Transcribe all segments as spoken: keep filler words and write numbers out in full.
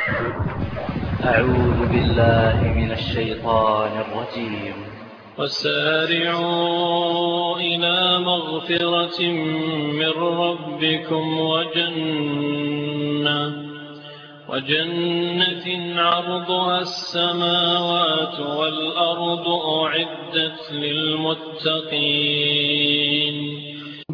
أعوذ بالله من الشيطان الرجيم. وسارعوا إلى مغفرة من ربكم وجنة وجنة عرضها السماوات والأرض أعدت للمتقين.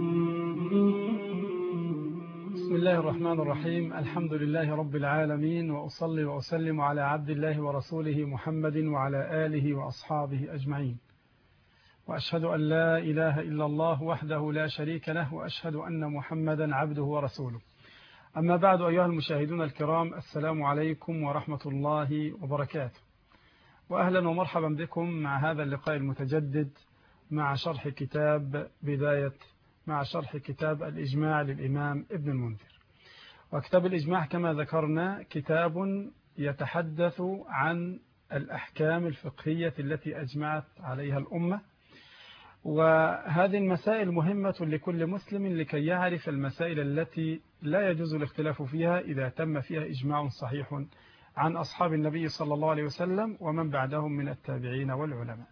بسم الله الرحمن الرحيم. الحمد لله رب العالمين، وأصلي وأسلم على عبد الله ورسوله محمد وعلى آله وأصحابه أجمعين، وأشهد أن لا إله إلا الله وحده لا شريك له، وأشهد أن محمدا عبده ورسوله. أما بعد، أيها المشاهدون الكرام، السلام عليكم ورحمة الله وبركاته، وأهلا ومرحبا بكم مع هذا اللقاء المتجدد مع شرح كتاب بداية مع شرح كتاب الإجماع للإمام ابن المنذر. وكتاب الإجماع كما ذكرنا كتاب يتحدث عن الأحكام الفقهية التي أجمعت عليها الأمة، وهذه المسائل مهمة لكل مسلم لكي يعرف المسائل التي لا يجوز الاختلاف فيها إذا تم فيها إجماع صحيح عن أصحاب النبي صلى الله عليه وسلم ومن بعدهم من التابعين والعلماء.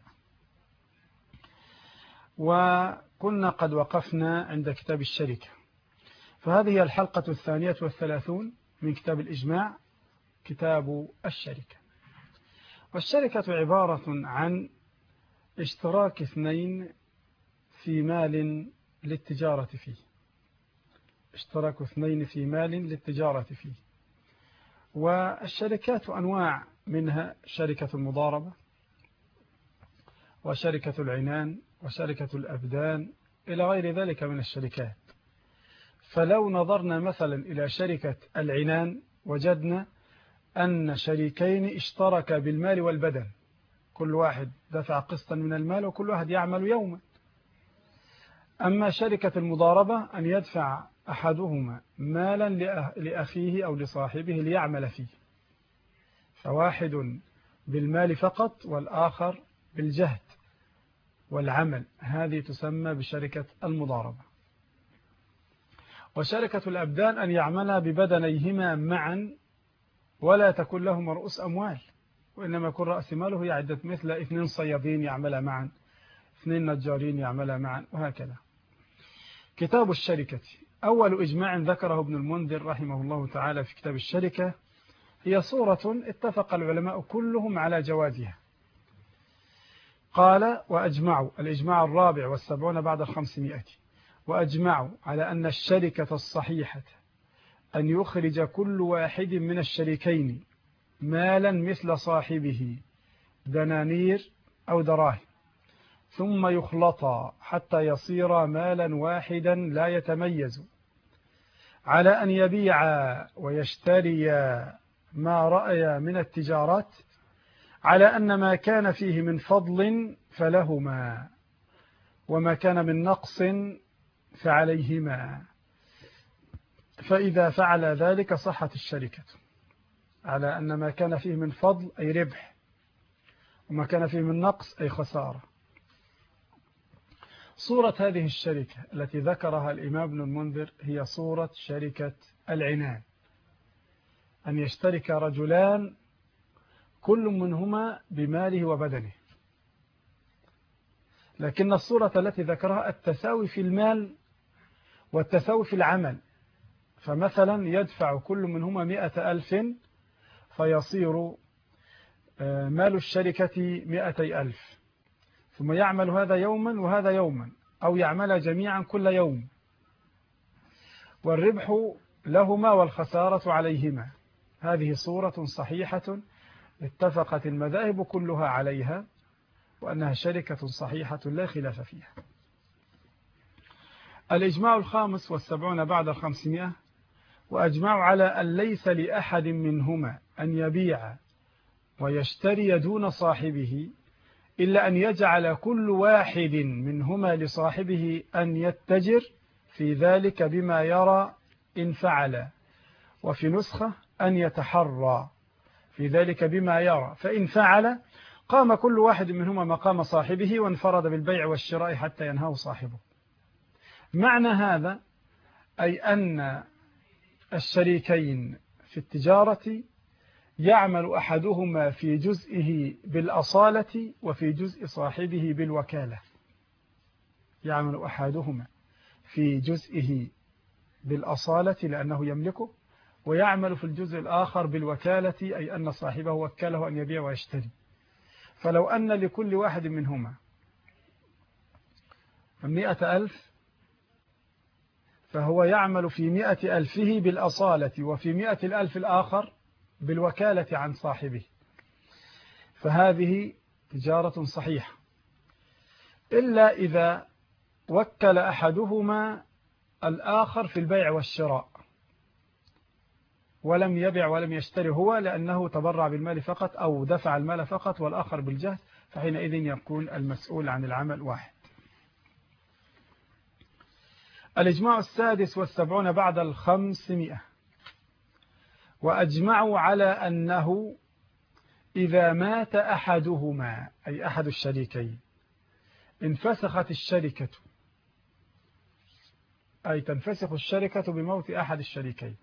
وكنا قد وقفنا عند كتاب الشركة، فهذه الحلقة الثانية والثلاثون من كتاب الإجماع، كتاب الشركة. والشركة عبارة عن اشتراك اثنين في مال للتجارة فيه اشتراك اثنين في مال للتجارة فيه والشركات أنواع، منها شركة المضاربة وشركة العنان وشركة الأبدان إلى غير ذلك من الشركات. فلو نظرنا مثلا إلى شركة العنان وجدنا أن شريكين اشتركا بالمال والبدن، كل واحد دفع قسطا من المال وكل واحد يعمل يوما. أما شركة المضاربة أن يدفع أحدهما مالا لأخيه أو لصاحبه ليعمل فيه، فواحد بالمال فقط والآخر بالجهد والعمل، هذه تسمى بشركة المضاربة. وشركة الأبدان أن يعمل ببدنيهما معا ولا تكون لهما رؤوس أموال، وإنما يكون رأس ماله يعدة، مثل اثنين صيادين يعمل معا، اثنين نجارين يعمل معا، وهكذا. كتاب الشركة، أول إجماع ذكره ابن المنذر رحمه الله تعالى في كتاب الشركة هي صورة اتفق العلماء كلهم على جوازها. قال: وأجمعوا، الإجماع الرابع والسبعون بعد الخمسمائة، وأجمعوا على أن الشركة الصحيحة أن يخرج كل واحد من الشريكين مالا مثل صاحبه دنانير أو دراهم، ثم يخلطا حتى يصير مالا واحدا لا يتميز، على أن يبيع ويشتري ما رأي من التجارات، على أن ما كان فيه من فضل فلهما، وما كان من نقص فعليهما، فإذا فعل ذلك صحت الشركة، على أن ما كان فيه من فضل أي ربح، وما كان فيه من نقص أي خسارة. صورة هذه الشركة التي ذكرها الإمام ابن المنذر هي صورة شركة العنان، أن يشترك رجلان كل منهما بماله وبدنه، لكن الصورة التي ذكرها التساوي في المال والتساوي في العمل. فمثلا يدفع كل منهما مئة ألف فيصير مال الشركة مئتي ألف، ثم يعمل هذا يوما وهذا يوما، أو يعمل جميعا كل يوم، والربح لهما والخسارة عليهما. هذه صورة صحيحة اتفقت المذاهب كلها عليها، وأنها شركة صحيحة لا خلاف فيها. الإجماع الخامس والسبعون بعد الخمسمائة، وأجمعوا على أن ليس لأحد منهما أن يبيع ويشتري دون صاحبه، إلا أن يجعل كل واحد منهما لصاحبه أن يتجر في ذلك بما يرى إن فعل، وفي نسخة أن يتحرى في ذلك بما يرى، فإن فعل قام كل واحد منهما مقام صاحبه وانفرد بالبيع والشراء حتى ينهاه صاحبه. معنى هذا أي أن الشريكين في التجارة يعمل أحدهما في جزئه بالأصالة وفي جزء صاحبه بالوكالة. يعمل أحدهما في جزئه بالأصالة لأنه يملكه، ويعمل في الجزء الآخر بالوكالة، أي أن صاحبه وكله أن يبيع ويشتري. فلو أن لكل واحد منهما مئة ألف، فهو يعمل في مئة ألفه بالأصالة وفي مئة الألف الآخر بالوكالة عن صاحبه، فهذه تجارة صحيحة، إلا إذا وكل أحدهما الآخر في البيع والشراء ولم يبيع ولم يشتري هو، لأنه تبرع بالمال فقط أو دفع المال فقط والآخر بالجهد، فحينئذ يكون المسؤول عن العمل واحد. الإجماع السادس والسبعون بعد الخمسمائة: وأجمعوا على أنه إذا مات أحدهما، أي أحد الشريكين، انفسخت الشركة، أي تنفسخ الشركة بموت أحد الشريكين.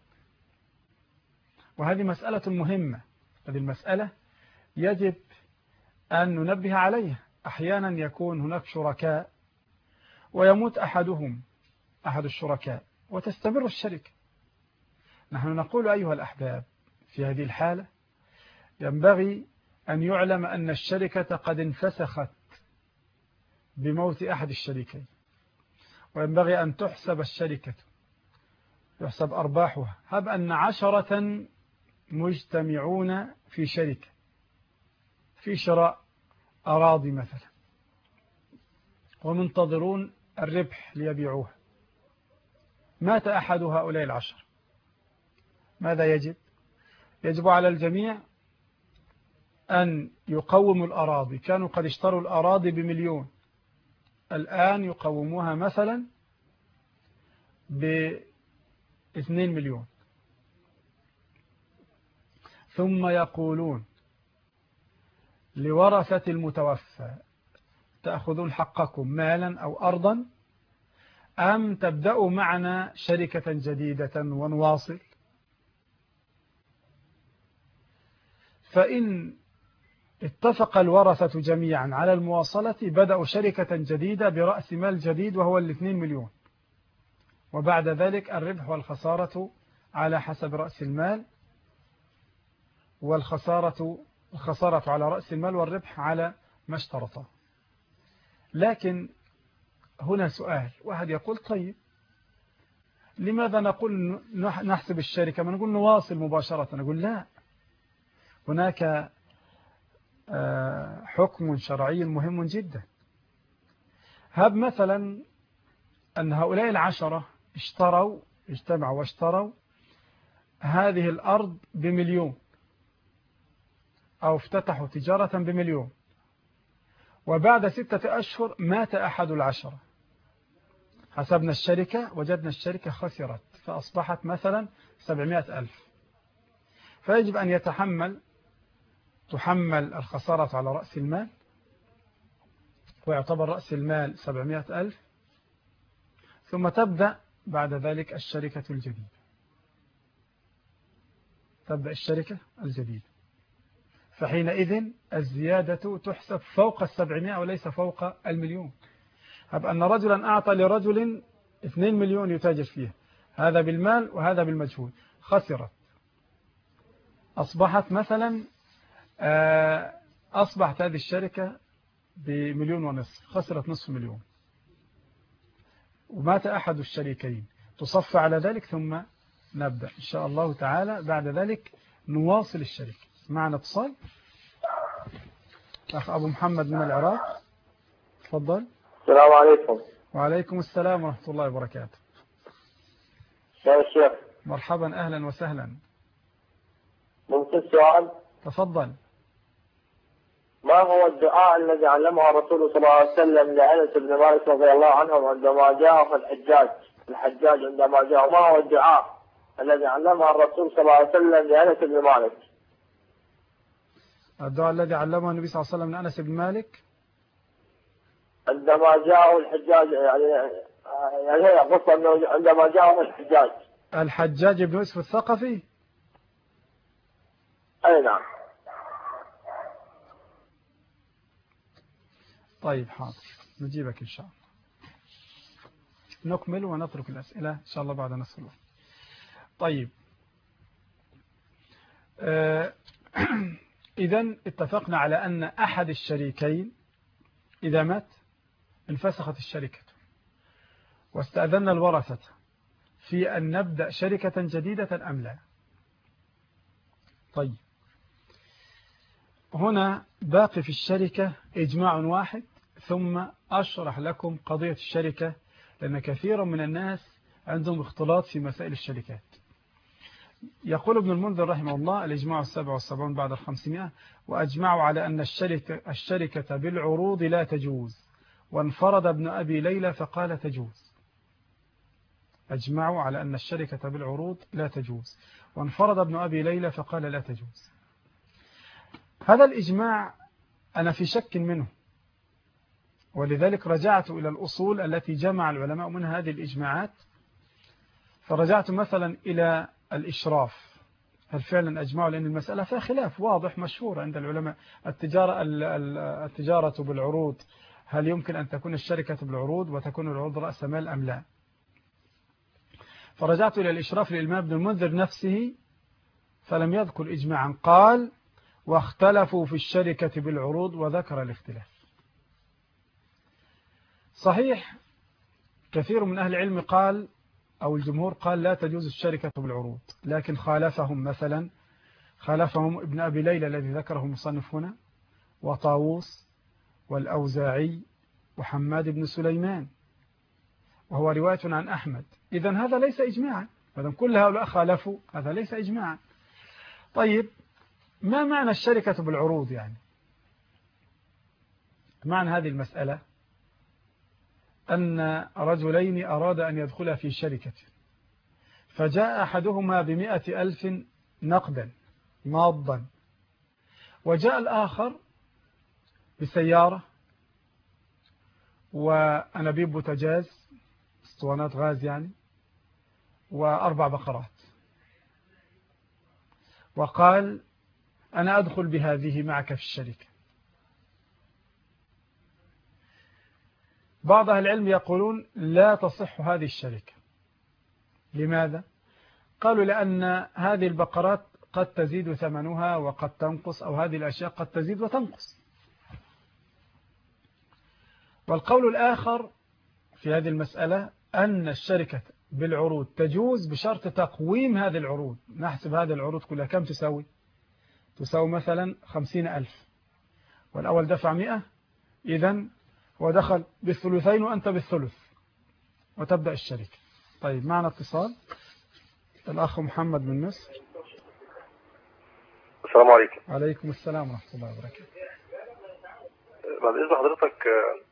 وهذه مسألة مهمة، هذه المسألة يجب أن ننبه عليها. أحيانا يكون هناك شركاء ويموت أحدهم أحد الشركاء وتستمر الشركة. نحن نقول أيها الأحباب في هذه الحالة ينبغي أن يعلم أن الشركة قد انفسخت بموت أحد الشريكين، وينبغي أن تحسب الشركة، يحسب أرباحها. هب أن عشرة مجتمعون في شركة في شراء أراضي مثلا، ومنتظرون الربح ليبيعوها، مات أحد هؤلاء العشر، ماذا يجب؟ يجب على الجميع أن يقوموا الأراضي. كانوا قد اشتروا الأراضي بمليون، الآن يقوموها مثلا باثنين مليون، ثم يقولون لورثة المتوفى: تأخذون حقكم مالا أو أرضا، أم تبدأوا معنا شركة جديدة ونواصل؟ فإن اتفق الورثة جميعا على المواصلة بدأوا شركة جديدة برأس مال جديد وهو الاثنين مليون، وبعد ذلك الربح والخسارة على حسب رأس المال، والخسارة الخسارة على رأس المال والربح على ما اشترطه. لكن هنا سؤال، واحد يقول: طيب لماذا نقول نحسب الشركة، ما نقول نواصل مباشرة؟ نقول لا، هناك حكم شرعي مهم جدا. هب مثلا أن هؤلاء العشرة اشتروا اجتمعوا واشتروا هذه الأرض بمليون، أو افتتحوا تجارة بمليون، وبعد ستة أشهر مات أحد العشرة، حسبنا الشركة وجدنا الشركة خسرت، فأصبحت مثلا سبعمائة ألف، فيجب أن يتحمل تحمل الخسارة على رأس المال، ويعتبر رأس المال سبعمائة ألف، ثم تبدأ بعد ذلك الشركة الجديدة، تبدأ الشركة الجديدة، فحينئذ الزيادة تحسب فوق السبعمائة وليس فوق المليون. هب أن رجلا أعطى لرجل اثنين مليون يتاجر فيها، هذا بالمال وهذا بالمجهود، خسرت، أصبحت مثلا أصبحت هذه الشركة بمليون ونصف، خسرت نصف مليون، ومات أحد الشريكين، تصفى على ذلك، ثم نبدأ إن شاء الله تعالى بعد ذلك نواصل الشركة. معنا اتصال، أخ أبو محمد من العراق، تفضل. السلام عليكم. وعليكم السلام ورحمة الله وبركاته. يا شيخ مرحبا، أهلا وسهلا. ممكن سؤال؟ تفضل. ما هو الدعاء الذي علمه الرسول صلى الله عليه وسلم لأنس بن مالك رضي الله عنه عندما جاء الحجاج الحجاج عندما جاء، ما هو الدعاء الذي علمه الرسول صلى الله عليه وسلم لأنس بن مالك؟ الدعاء الذي علمه النبي صلى الله عليه وسلم لأنس بن مالك عندما جاءه الحجاج، يعني يعني هي قصة أنه عندما جاءه الحجاج الحجاج بن يوسف الثقفي. أي أي نعم. طيب حاضر، نجيبك إن شاء الله. نكمل ونترك الأسئلة إن شاء الله بعد نصف الوقت. طيب آه إذن اتفقنا على أن أحد الشريكين إذا مات انفسخت الشركة، واستأذنا الورثة في أن نبدأ شركة جديدة أم لا. طيب هنا باقي في الشركة إجماع واحد، ثم أشرح لكم قضية الشركة، لأن كثيرا من الناس عندهم اختلاط في مسائل الشركات. يقول ابن المنذر رحمه الله: الإجماع السابع والسبعون بعد الخمسمائة، وأجمعوا على أن الشركة, الشركة بالعروض لا تجوز، وانفرد ابن أبي ليلى فقال تجوز. أجمعوا على أن الشركة بالعروض لا تجوز، وانفرد ابن أبي ليلى فقال لا تجوز. هذا الإجماع أنا في شك منه، ولذلك رجعت إلى الأصول التي جمع العلماء منها هذه الإجماعات، فرجعت مثلا إلى الإشراف، هل فعلا أجمعوا؟ لأن المسألة فيها خلاف واضح مشهور عند العلماء. التجارة, التجارة بالعروض، هل يمكن أن تكون الشركة بالعروض وتكون العروض رأس مال أم لا؟ فرجعت إلى الإشراف للإمام ابن المنذر نفسه فلم يذكر إجماعا، قال: واختلفوا في الشركة بالعروض، وذكر الاختلاف. صحيح كثير من أهل العلم قال، أو الجمهور قال لا تجوز الشركة بالعروض، لكن خالفهم مثلا خالفهم ابن أبي ليلى الذي ذكره المصنف هنا، وطاووس والأوزاعي وحماد بن سليمان، وهو رواية عن أحمد. إذن هذا ليس إجماعا، فإذن كل هؤلاء خالفوا، هذا ليس إجماعا. طيب ما معنى الشركة بالعروض؟ يعني معنى هذه المسألة أن رجلين أراد أن يدخل في شركة، فجاء أحدهما بمئة ألف نقدا ماضا، وجاء الآخر بسيارة وأنابيب بوتاجاز، اسطوانات غاز يعني، وأربع بقرات، وقال: أنا أدخل بهذه معك في الشركة. بعض أهل العلم يقولون لا تصح هذه الشركة. لماذا؟ قالوا لأن هذه البقرات قد تزيد ثمنها وقد تنقص، أو هذه الأشياء قد تزيد وتنقص. والقول الآخر في هذه المسألة أن الشركة بالعروض تجوز بشرط تقويم هذه العروض. نحسب هذه العروض كلها كم تساوي؟ تساوي مثلا خمسين ألف، والأول دفع مئة، إذن ودخل بالثلثين وأنت بالثلث، وتبدأ الشركة. طيب معنا اتصال، الأخ محمد من مصر. السلام عليكم. عليكم السلام ورحمة الله وبركاته. بعد إذن حضرتك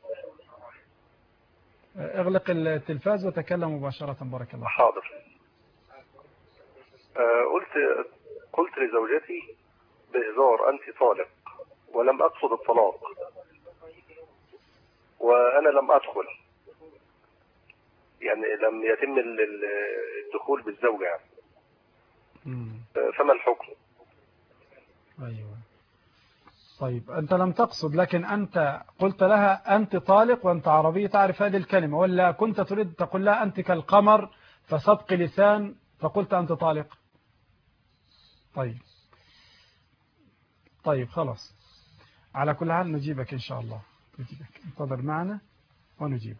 اغلق التلفاز وتكلم مباشرة، بارك الله. حاضر. قلت قلت لزوجتي بهزار: أنت طالق، ولم أقصد الطلاق، وأنا لم أدخل، يعني لم يتم الدخول بالزوجة يعني. فما الحكم؟ أيوة. طيب أنت لم تقصد، لكن أنت قلت لها أنت طالق، وأنت عربي تعرف هذه الكلمة، ولا كنت تريد تقول لها أنت كالقمر فصدق لسان فقلت أنت طالق؟ طيب طيب خلاص، على كل حال نجيبك إن شاء الله، نجيبك، انتظر معنا ونجيبك.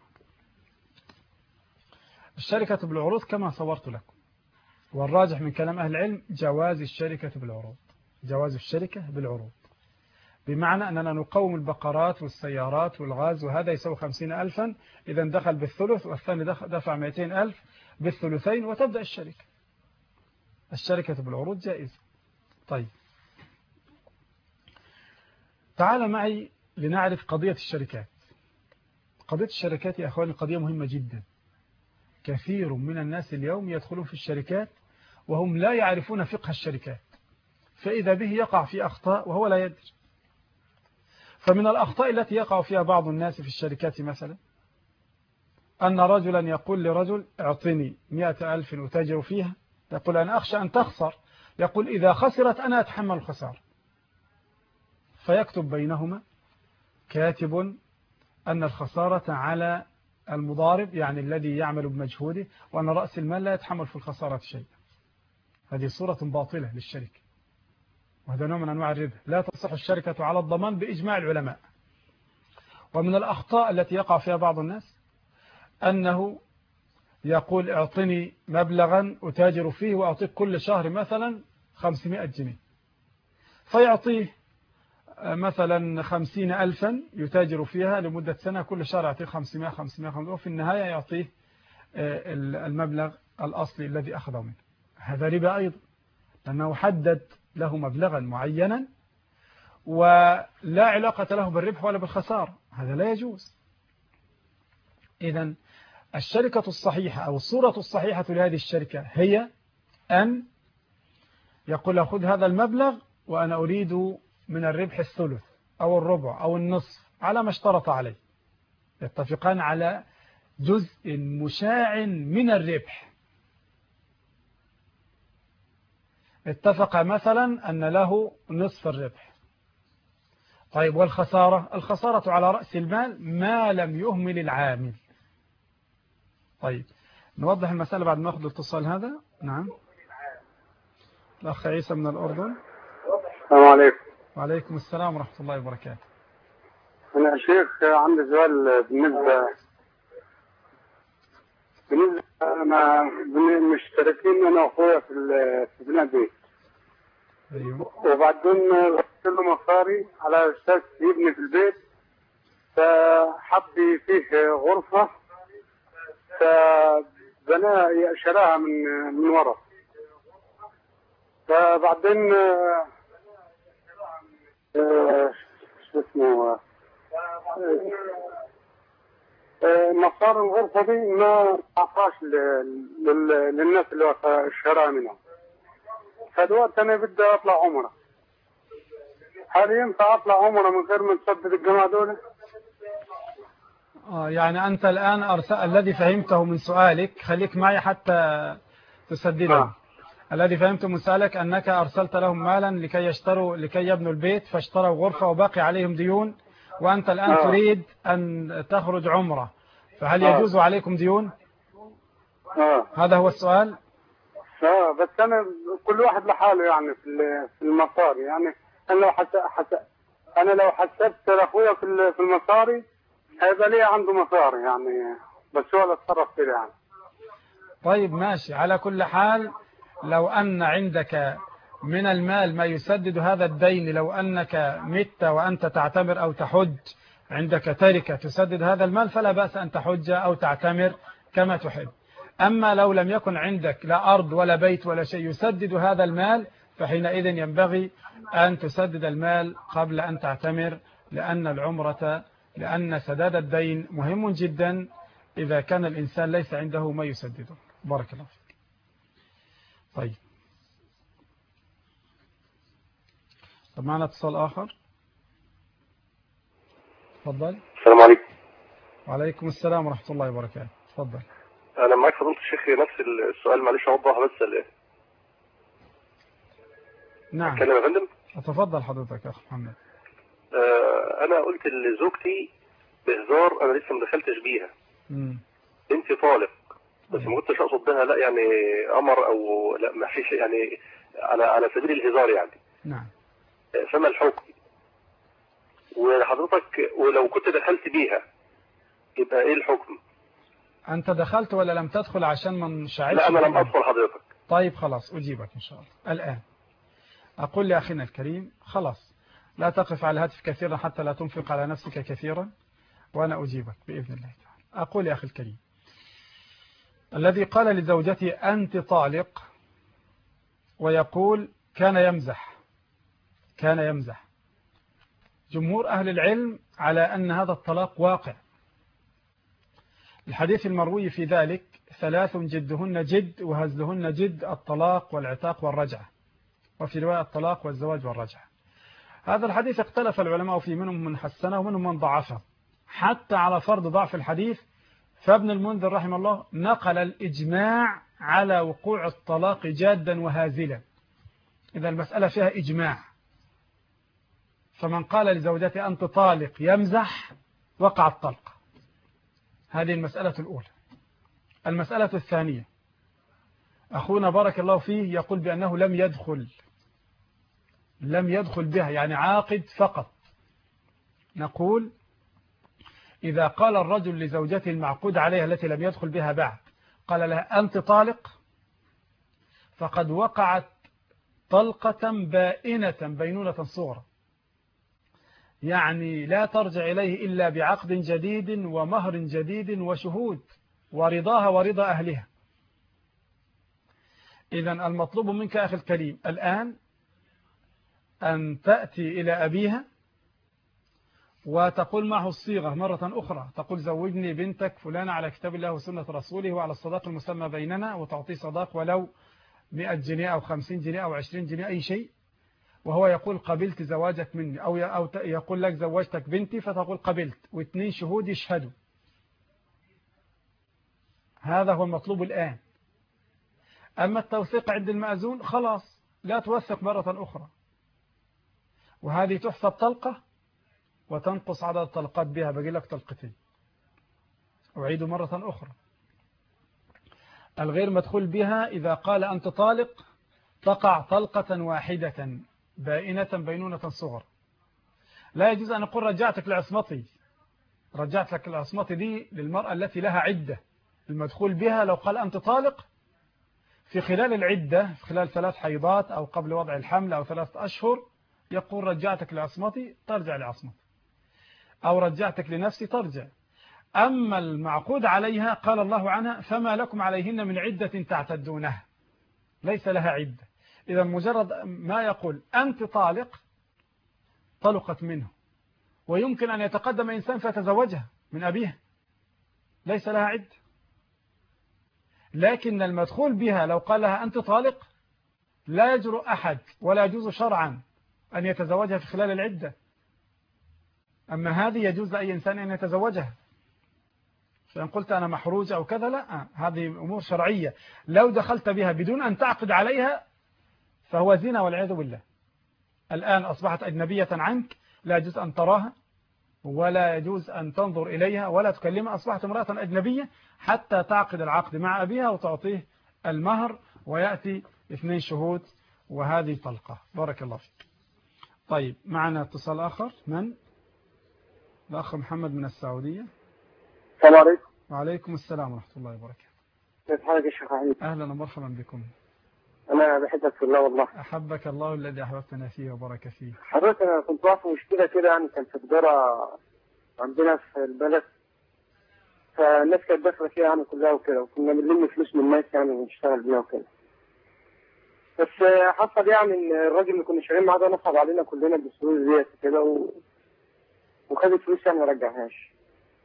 الشركة بالعروض كما صورت لكم، والراجح من كلام أهل العلم جواز الشركة بالعروض، جواز الشركة بالعروض، بمعنى أننا نقوم البقرات والسيارات والغاز، وهذا يسوي خمسين ألفا، إذا دخل بالثلث، والثاني دفع مئتين ألف بالثلثين، وتبدأ الشركة. الشركة بالعروض جائزة. طيب تعال معي لنعرف قضية الشركات. قضية الشركات يا أخواني قضية مهمة جدا. كثير من الناس اليوم يدخلون في الشركات وهم لا يعرفون فقه الشركات، فإذا به يقع في أخطاء وهو لا يدري. فمن الأخطاء التي يقع فيها بعض الناس في الشركات مثلا أن رجلا يقول لرجل: اعطني مئة ألف أتاجر فيها، يقول: أنا أخشى أن تخسر، يقول إذا خسرت أنا أتحمل الخسارة، فيكتب بينهما كاتب أن الخسارة على المضارب، يعني الذي يعمل بمجهوده، وأن رأس المال لا يتحمل في الخسارة شيء. هذه صورة باطلة للشركة، وهذا نوع من أنواع الربا. لا تصح الشركة على الضمان بإجماع العلماء. ومن الأخطاء التي يقع فيها بعض الناس أنه يقول اعطني مبلغا أتاجر فيه وأعطيك كل شهر مثلا خمسمائة جنيه، فيعطيه مثلا خمسين ألفا يتاجر فيها لمدة سنة، كل شهر يعطيه خمسمائة خمسمائة خمسمائة، وفي النهاية يعطيه المبلغ الأصلي الذي أخذه منه. هذا ربا أيضا، لأنه حدد له مبلغا معينا ولا علاقة له بالربح ولا بالخسارة، هذا لا يجوز. إذن الشركة الصحيحة أو الصورة الصحيحة لهذه الشركة هي أن يقول خذ هذا المبلغ وأنا أريد من الربح الثلث أو الربع أو النصف على ما اشترط عليه، يتفقان على جزء مشاع من الربح. اتفق مثلا أن له نصف الربح. طيب والخسارة؟ الخسارة على رأس المال ما لم يهمل العامل. طيب نوضح المسألة بعد ما ناخذ الاتصال هذا. نعم، الأخ عيسى من الأردن. السلام عليكم. وعليكم السلام ورحمة الله وبركاته. أنا يا شيخ عندي سؤال بالنسبة بالنسبة أنا مشتركين أنا وأخويا في في بناء بيت. أيوه. وبعدين رحت له مصاري على أساس يبني في البيت، فحب فيه غرفة فبناها شراها من من ورا، فبعدين شو اسمه مصار الغرفة دي ما أعطاش للناس اللي شراها منهم. فدلوقتي أنا بدي أطلع عمرة، هل ينفع أطلع عمرة من غير ما نسدد الجماعة دول؟ آه يعني أنت الآن أرسل الذي فهمته من سؤالك، خليك معي حتى تسدده. آه. الذي فهمته من سؤالك أنك أرسلت لهم مالا لكي يشتروا لكي يبنوا البيت، فاشتروا غرفة وباقي عليهم ديون، وأنت الآن آه. تريد أن تخرج عمرة، فهل آه. يجوز عليكم ديون؟ آه. هذا هو السؤال؟ اه بس انا كل واحد لحاله يعني في في المصاري، يعني انا لو حس... حس... انا لو حسبت لاخويا في في المصاري هيبقى لي عنده مصاري يعني، بس هو اللي اتصرف كده يعني. طيب ماشي، على كل حال لو أن عندك من المال ما يسدد هذا الدين، لو أنك مت وأنت تعتمر أو تحج، عندك تركة تسدد هذا المال، فلا بأس أن تحج أو تعتمر كما تحب. أما لو لم يكن عندك لا أرض ولا بيت ولا شيء يسدد هذا المال، فحينئذ ينبغي أن تسدد المال قبل أن تعتمر، لأن العمرة لأن سداد الدين مهم جدا إذا كان الإنسان ليس عنده ما يسدده. بارك الله فيك. طيب طب معنا اتصال آخر. تفضل. السلام عليكم. وعليكم السلام ورحمة الله وبركاته. تفضل. أنا معاك فضيلة الشيخ نفس السؤال، معلش أوضح بس ال نعم. أتكلم يا فندم؟ أتفضل حضرتك يا أخ محمد. آه أنا قلت لزوجتي بهزار، أنا لسه ما دخلتش بيها. امم أنت طالق، بس ما كنتش أقصد بها لا يعني أمر أو لا، ما فيش يعني على على سبيل الهزار يعني. نعم. فما الحكم؟ وحضرتك ولو كنت دخلت بيها يبقى إيه الحكم؟ أنت دخلت ولا لم تدخل عشان ما نشعلش؟ لا أنا لم أدخل حضرتك. طيب خلاص أجيبك إن شاء الله. الآن أقول لأخينا الكريم خلاص لا تقف على الهاتف كثيرا حتى لا تنفق على نفسك كثيرا، وأنا أجيبك بإذن الله تعالى. أقول يا أخي الكريم، الذي قال لزوجتي أنت طالق ويقول كان يمزح كان يمزح جمهور أهل العلم على أن هذا الطلاق واقع. الحديث المروي في ذلك ثلاث جدهن جد وهزلهن جد: الطلاق والعتاق والرجعة، وفي رواية الطلاق والزواج والرجعة. هذا الحديث اختلف العلماء فيه، منهم من حسنه ومنهم من ضعفه. حتى على فرض ضعف الحديث فابن المنذر رحمه الله نقل الإجماع على وقوع الطلاق جادا وهازلا، إذا المسألة فيها إجماع، فمن قال لزوجته أنت طالق يمزح وقع الطلقة. هذه المسألة الأولى. المسألة الثانية، أخونا بارك الله فيه يقول بأنه لم يدخل لم يدخل بها، يعني عاقد فقط. نقول إذا قال الرجل لزوجته المعقود عليها التي لم يدخل بها بعد، قال لها أنت طالق، فقد وقعت طلقة بائنة بينونة صغرى، يعني لا ترجع إليه إلا بعقد جديد ومهر جديد وشهود ورضاها ورضا أهلها. إذن المطلوب منك أخي الكريم الآن أن تأتي إلى أبيها وتقول معه الصيغة مرة أخرى، تقول زوجني بنتك فلانة على كتاب الله وسنة رسوله وعلى الصداق المسمى بيننا، وتعطيه صداق ولو مئة جنيه أو خمسين جنيه أو عشرين جنيه أي شيء، وهو يقول قبلت زواجك مني، أو أو يقول لك زوجتك بنتي فتقول قبلت، واثنين شهود يشهدوا. هذا هو المطلوب الآن. أما التوثيق عند المأذون خلاص لا توثق مرة أخرى، وهذه تحسب طلقة وتنقص عدد الطلقات بها، بقي لك طلقتين. أعيد مرة أخرى، الغير مدخول بها إذا قال أنت طالق تقع طلقة واحدة بائنة بينونة صغر. لا يجوز أن أقول رجعتك لعصمتي، رجعت لك العصمتي دي للمرأة التي لها عدة. المدخول بها لو قال أنت طالق في خلال العدة، في خلال ثلاث حيضات أو قبل وضع الحمل أو ثلاثة أشهر، يقول رجعتك لعصمتي ترجع لعصمتي، أو رجعتك لنفسي ترجع. أما المعقود عليها قال الله عنها فما لكم عليهن من عدة تعتدونها، ليس لها عدة. إذا مجرد ما يقول أنت طالق طلقت منه، ويمكن أن يتقدم إنسان فيتزوجها من أبيها، ليس لها عدة. لكن المدخول بها لو قال لها أنت طالق لا يجرؤ أحد ولا يجوز شرعا أن يتزوجها في خلال العدة. أما هذه يجوز لأي إنسان أن يتزوجها، فإن قلت أنا محروج أو كذا لا، هذه أمور شرعية. لو دخلت بها بدون أن تعقد عليها فهو زنا والعياذ بالله. الآن أصبحت أجنبية عنك، لا يجوز أن تراها ولا يجوز أن تنظر إليها ولا تكلمها، أصبحت امرأة أجنبية حتى تعقد العقد مع أبيها وتعطيه المهر ويأتي اثنين شهود، وهذه طلقة. بارك الله فيك. طيب معنا اتصال آخر، من؟ الأخ محمد من السعودية. السلام عليكم. وعليكم السلام ورحمة الله وبركاته. كيف حالك يا شيخ عيد؟ أهلا ومرحبا بكم. أنا بحبك في الله والله. أحبك الله الذي أحببتنا فيه وبارك فيه. حضرتك أنا كنت واقف مشكلة كده، يعني كان في تجارة عندنا في البلد، فالناس كانت داخلة فيها يعني كلها وكده، وكنا بنلم فلوس من الناس يعني ونشتغل بيها وكده. بس حصل يعني إن الراجل اللي كنا شغالين معاه ده نصب علينا كلنا بالفلوس ديت كده و... وخد الفلوس يعني ما رجعهاش.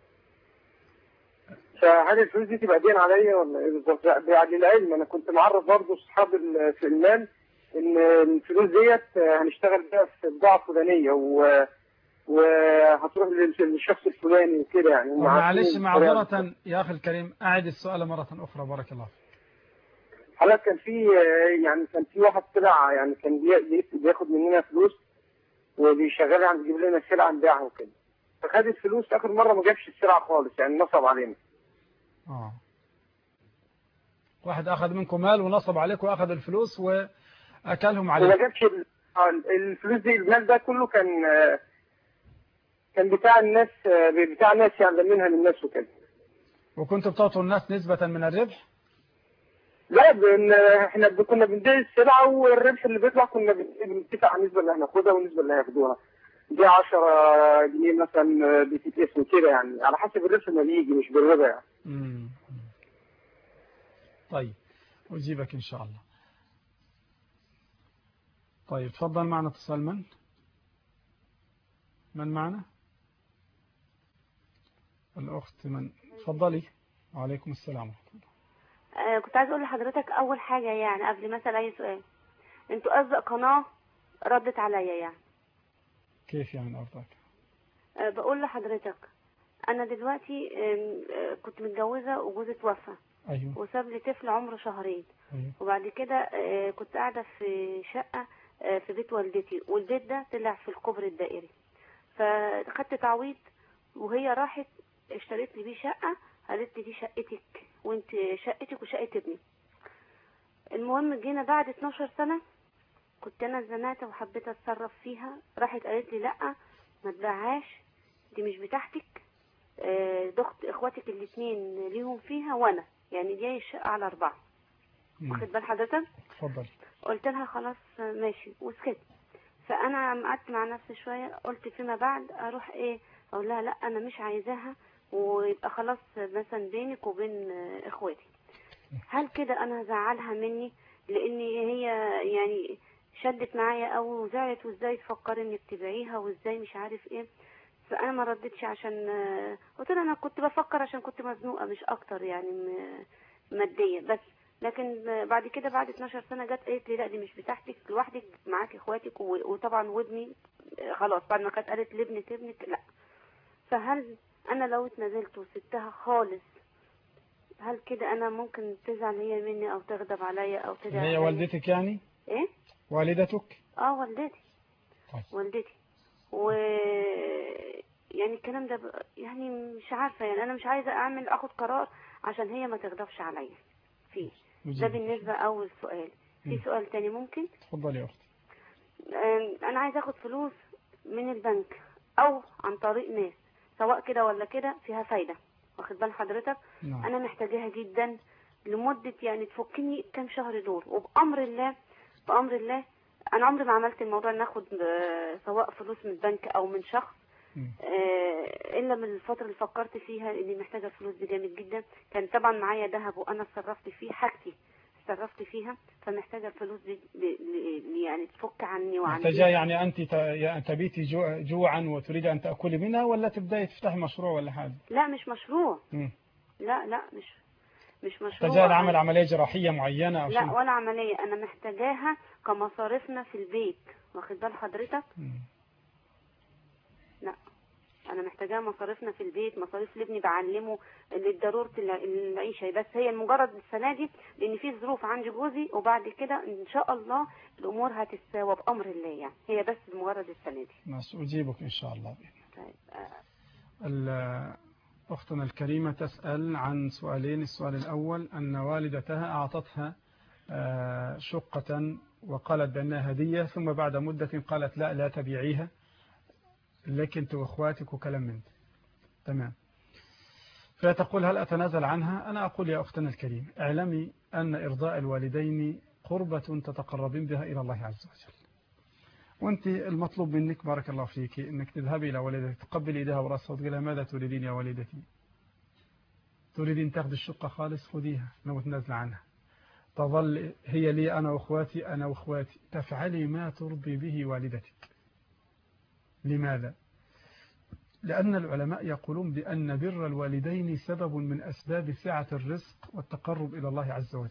فهل الفلوس دي تبقى دين عليا ولا ايه بالظبط؟ بعد العلم انا كنت معرف برضه اصحاب في المال ان الفلوس ديت هنشتغل بيها في بضاعه فلانيه و... وهتروح للشخص الفلاني وكده يعني. معلش معذرة يا اخي الكريم، اعد السؤال مرة اخرى بارك الله فيك. حضرتك كان في يعني كان في واحد طلع يعني كان بياخد مننا فلوس وبيشغل يعني بيجيب لنا سلعه نبيعها وكده، فخد الفلوس اخر مره ما جابش السلعه خالص، يعني نصب علينا. اه واحد اخذ منكم مال ونصب عليكم واخذ الفلوس واكلهم عليكم. وما جابش الفلوس دي، المال ده كله كان كان بتاع الناس بتاع الناس يعني منها للناس وكده. وكنتوا بتعطوا الناس نسبة من الربح؟ لا بن... احنا كنا بنبيع السلعه والربح اللي بيطلع كنا بنتفق على النسبه اللي هناخدها والنسبه اللي هياخدوها. دي عشرة جنيه مثلا بتتقسم كده يعني على حسب الربح اللي بيجي مش بالربا يعني. امم طيب أجيبك إن شاء الله. طيب تفضل معنا اتصال. من من معنا؟ الأخت من؟ تفضلي. وعليكم السلام ورحمة الله. آه كنت عايز أقول لحضرتك أول حاجة يعني قبل ما أسأل أي سؤال، أنتوا أصدق قناة ردت عليا يعني. كيف يعني أرضك؟ أه بقول لحضرتك أنا دلوقتي أه كنت متجوزة وجوزي توفى. أيوه. وساب لي طفل عمره شهرين. أيوه. وبعد كده أه كنت قاعدة في شقة في بيت والدتي، والبيت ده طلع في الكوبري الدائري، فخدت تعويض وهي راحت اشتريت لي بيه شقة، قالت لي دي شقتك وانت شقتك وشقة ابني. المهم جينا بعد اتناشر سنة كنت انا زناتة وحبيت اتصرف فيها، راحت قالت لي لا ما تبيعهاش دي مش بتاعتك، دخت اخواتك الاثنين ليهم فيها وانا، يعني دي الشقة على اربعة. واخد بال حضرتك؟ اتفضل. قلت لها خلاص ماشي وسكت. فانا قعدت مع نفسي شويه، قلت فيما بعد اروح ايه اقول لها لا انا مش عايزاها ويبقى خلاص مثلا بينك وبين اخواتي. هل كده انا هزعلها مني؟ لان هي يعني شدت معايا قوي وزعلت، وازاي تفكري انك تبيعيها وازاي مش عارف ايه. فانا ما ردتش عشان قلت لها انا كنت بفكر عشان كنت مزنوقه مش اكتر يعني ماديا بس. لكن بعد كده بعد اتناشر سنة جت قالت لي لا دي مش بتاعتك لوحدك معاك اخواتك وطبعا وابني خلاص. بعد ما كانت قالت لابنة ابنك لا. فهل انا لو اتنازلت وسبتها خالص هل كده انا ممكن تزعل هي مني او تغضب عليا او تزعل هي والدتك يعني؟ ايه والدتك؟ اه والدتي. طيب. والدتي و يعني الكلام ده ب... يعني مش عارفة، يعني انا مش عايزة اعمل اخد قرار عشان هي ما تغضبش عليا فيه. ده بالنسبة أول سؤال. في سؤال تاني ممكن؟ اتفضلي يا أختي. أنا عايز أخد فلوس من البنك أو عن طريق ناس، سواء كده ولا كده فيها فايدة. واخد بال حضرتك؟ نعم. أنا محتاجاها جدا لمدة يعني تفكني كام شهر دول، وبأمر الله بأمر الله أنا عمري ما عملت الموضوع إن أخد سواء فلوس من البنك أو من شخص إلا من الفترة اللي فكرت فيها إني محتاجة الفلوس دي جامد جدا. كان طبعا معايا ذهب وأنا اتصرفت فيه، حاجتي اتصرفت فيها، فمحتاجة الفلوس دي يعني تفك عني وعن محتاجة. يعني أنت تبيتي جوعا وتريد أن تأكلي منها ولا تبدأي تفتحي مشروع ولا حاجة؟ لا مش مشروع. م. لا لا مش مش مشروع. محتاجة لعمل عملية جراحية معينة أو لا شيء؟ ولا عملية، أنا محتاجاها كمصاريفنا في البيت. واخد بال حضرتك؟ م. لا انا محتاجاها مصاريفنا في البيت، مصاريف لابني بعلمه للضروره العيشه، بس هي مجرد السنه دي لان في ظروف عند جوزي، وبعد كده ان شاء الله الامور هتستوى بامر الله. يعني هي بس مجرد السنه دي. ماشي اجيبك ان شاء الله. طيب. اختنا الكريمه تسال عن سؤالين. السؤال الاول ان والدتها اعطتها شقه وقالت بانها هديه، ثم بعد مده قالت لا لا تبيعيها لك انت واخواتك وكلام من ده. تمام. فتقول هل أتنازل عنها؟ أنا أقول يا أختنا الكريم اعلمي أن إرضاء الوالدين قربة تتقربين بها إلى الله عز وجل، وأنت المطلوب منك بارك الله فيك أنك تذهبي إلى والدتك تقبلي إيدها ورأسها وتقول لها ماذا تريدين يا والدتي؟ تريدين تاخذ الشقة خالص؟ خذيها لو تنازل عنها، تظل هي لي أنا وأخواتي أنا وأخواتي، تفعلي ما ترضي به والدتك. لماذا؟ لأن العلماء يقولون بأن بر الوالدين سبب من أسباب سعة الرزق والتقرب إلى الله عز وجل.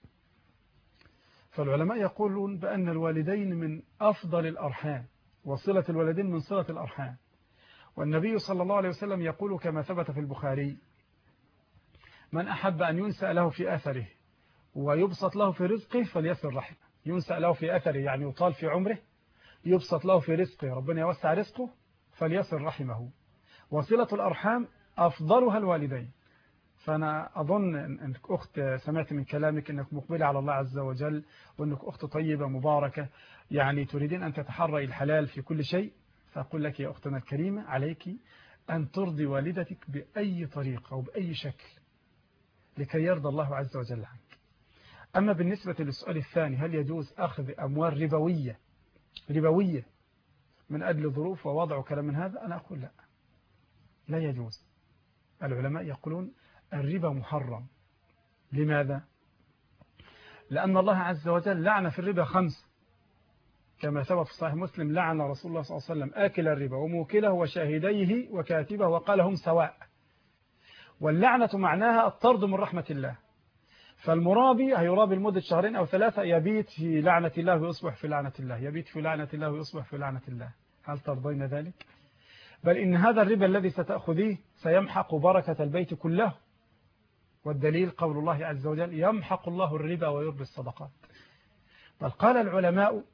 فالعلماء يقولون بأن الوالدين من أفضل الأرحام، وصلة الوالدين من صلة الأرحام. والنبي صلى الله عليه وسلم يقول كما ثبت في البخاري من أحب أن ينسأ له في أثره ويبسط له في رزقه فليصل رحمه. ينسأ له في أثره يعني يطال في عمره، يبسط له في رزقه ربنا يوسع رزقه، فليصل رحمه. وصلة الأرحام أفضلها الوالدين. فأنا أظن أنك أخت سمعت من كلامك أنك مقبلة على الله عز وجل، وأنك أخت طيبة مباركة، يعني تريدين أن تتحري الحلال في كل شيء. فأقول لك يا أختنا الكريمة عليك أن ترضي والدتك بأي طريقة وبأي شكل لكي يرضى الله عز وجل عنك. أما بالنسبة للسؤال الثاني هل يجوز أخذ أموال ربوية ربوية من أجل ظروف ووضع وكلام من هذا، أنا أقول لا لا يجوز. العلماء يقولون الربا محرم. لماذا؟ لأن الله عز وجل لعن في الربا خمس، كما ثبت في صحيح مسلم لعن رسول الله صلى الله عليه وسلم آكل الربا وموكله وشاهديه وكاتبه وقال هم سواء. واللعنة معناها الطرد من رحمة الله. فالمرابي هيرابي لمدة شهرين أو ثلاثة يبيت في لعنة الله ويصبح في لعنة الله، يبيت في لعنة الله ويصبح في لعنة الله. هل ترضين ذلك؟ بل إن هذا الربا الذي ستأخذيه سيمحق بركة البيت كله. والدليل قول الله عز وجل يمحق الله الربا ويربي الصدقات. بل قال العلماء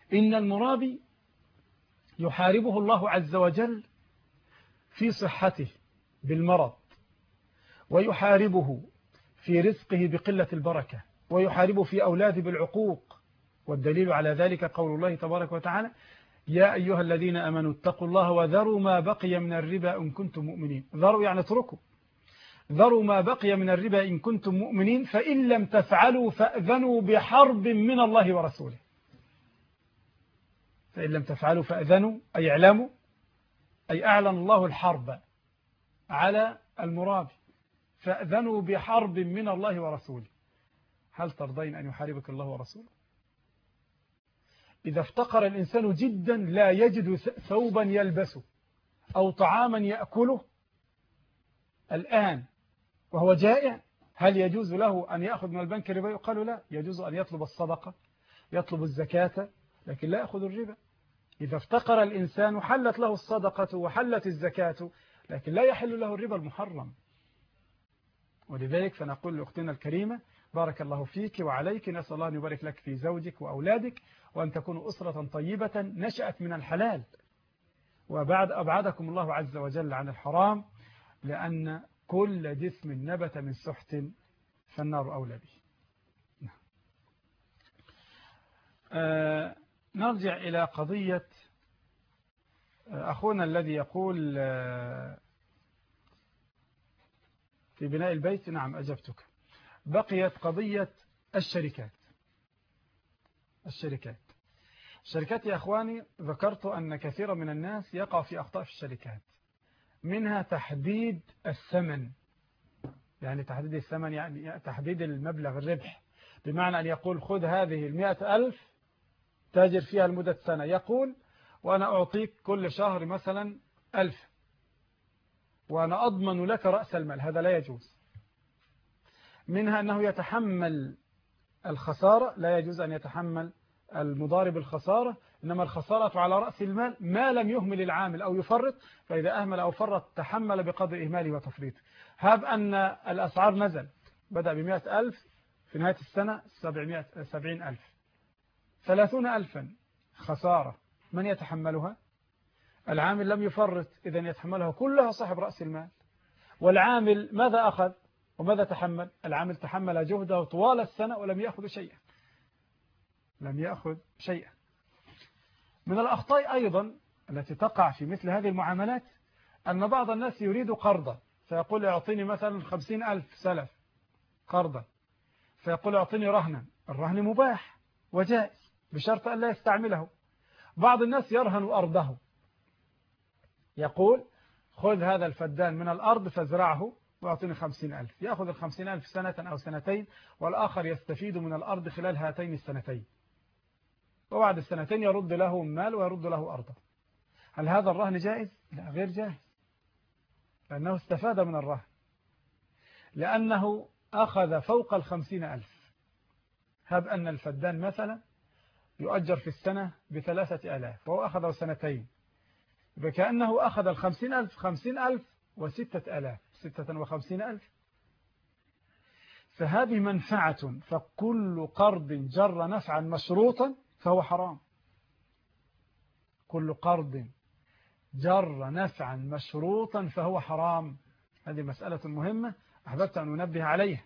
إن المرابي يحاربه الله عز وجل في صحته بالمرض، ويحاربه في رزقه بقلة البركة، ويحاربه في أولاده بالعقوق. والدليل على ذلك قول الله تبارك وتعالى: يا أيها الذين آمنوا اتقوا الله وذروا ما بقي من الربا إن كنتم مؤمنين. ذروا يعني اتركوا، ذروا ما بقي من الربا إن كنتم مؤمنين فإن لم تفعلوا فأذنوا بحرب من الله ورسوله. فإن لم تفعلوا فأذنوا أي اعلموا، أي أعلن الله الحرب على المرابي، فأذنوا بحرب من الله ورسوله. هل ترضين أن يحاربك الله ورسوله؟ إذا افتقر الإنسان جدا لا يجد ثوبا يلبسه أو طعاما يأكله الآن وهو جائع، هل يجوز له أن يأخذ من البنك الربا؟ يقال لا، يجوز أن يطلب الصدقة، يطلب الزكاة، لكن لا يأخذ الربا. إذا افتقر الإنسان حلت له الصدقة وحلت الزكاة، لكن لا يحل له الربا المحرم. ولذلك فنقول لأختنا الكريمة: بارك الله فيك وعليك، نسأل الله أن يبارك لك في زوجك وأولادك، وأن تكونوا أسرة طيبة نشأت من الحلال، وبعد أبعدكم الله عز وجل عن الحرام، لأن كل جسم نبت من سحت فالنار أولى به. آه نرجع إلى قضية أخونا الذي يقول آه في بناء البيت. نعم أجبتك. بقيت قضية الشركات. الشركات الشركات يا أخواني، ذكرت أن كثيرا من الناس يقع في أخطاء في الشركات، منها تحديد الثمن. يعني تحديد الثمن يعني تحديد المبلغ الربح، بمعنى أن يقول: خذ هذه المئة ألف تاجر فيها لمدة سنة، يقول: وأنا أعطيك كل شهر مثلا ألف وأنا أضمن لك رأس المال. هذا لا يجوز. منها أنه يتحمل الخسارة، لا يجوز أن يتحمل المضارب الخسارة، إنما الخسارة على رأس المال ما لم يهمل العامل أو يفرط، فإذا أهمل أو فرط تحمل بقدر إهماله وتفريطه. هب أن الأسعار نزل، بدأ بمئة ألف، في نهاية السنة سبعين ألف، ثلاثون ألفا خسارة، من يتحملها؟ العامل لم يفرط، إذن يتحملها كلها صاحب رأس المال. والعامل ماذا أخذ وماذا تحمل؟ العامل تحمل جهده طوال السنة ولم يأخذ شيئا، لم يأخذ شيئا. من الأخطاء أيضا التي تقع في مثل هذه المعاملات أن بعض الناس يريد قرضا، فيقول: يعطيني مثلا خمسين ألف سلف قرضا، فيقول: يعطيني رهنا. الرهن مباح وجائز بشرط أن لا يستعمله. بعض الناس يرهن أرضه، يقول: خذ هذا الفدان من الأرض فازرعه وأعطيني خمسين ألف، يأخذ الخمسين ألف سنة أو سنتين، والآخر يستفيد من الأرض خلال هاتين السنتين، وبعد السنتين يرد له المال ويرد له أرضه. هل هذا الرهن جائز؟ لا، غير جائز، لأنه استفاد من الرهن، لأنه أخذ فوق الخمسين ألف. هب أن الفدان مثلا يؤجر في السنة بثلاثة ألاف وهو أخذه سنتين، فكأنه أخذ الخمسين ألف خمسين ألف وستة ألاف، ستة وخمسين ألف. فهذه منفعة، فكل قرض جر نفعا مشروطا فهو حرام. كل قرض جر نفعا مشروطا فهو حرام. هذه مسألة مهمة أحببت أن أنبه عليها.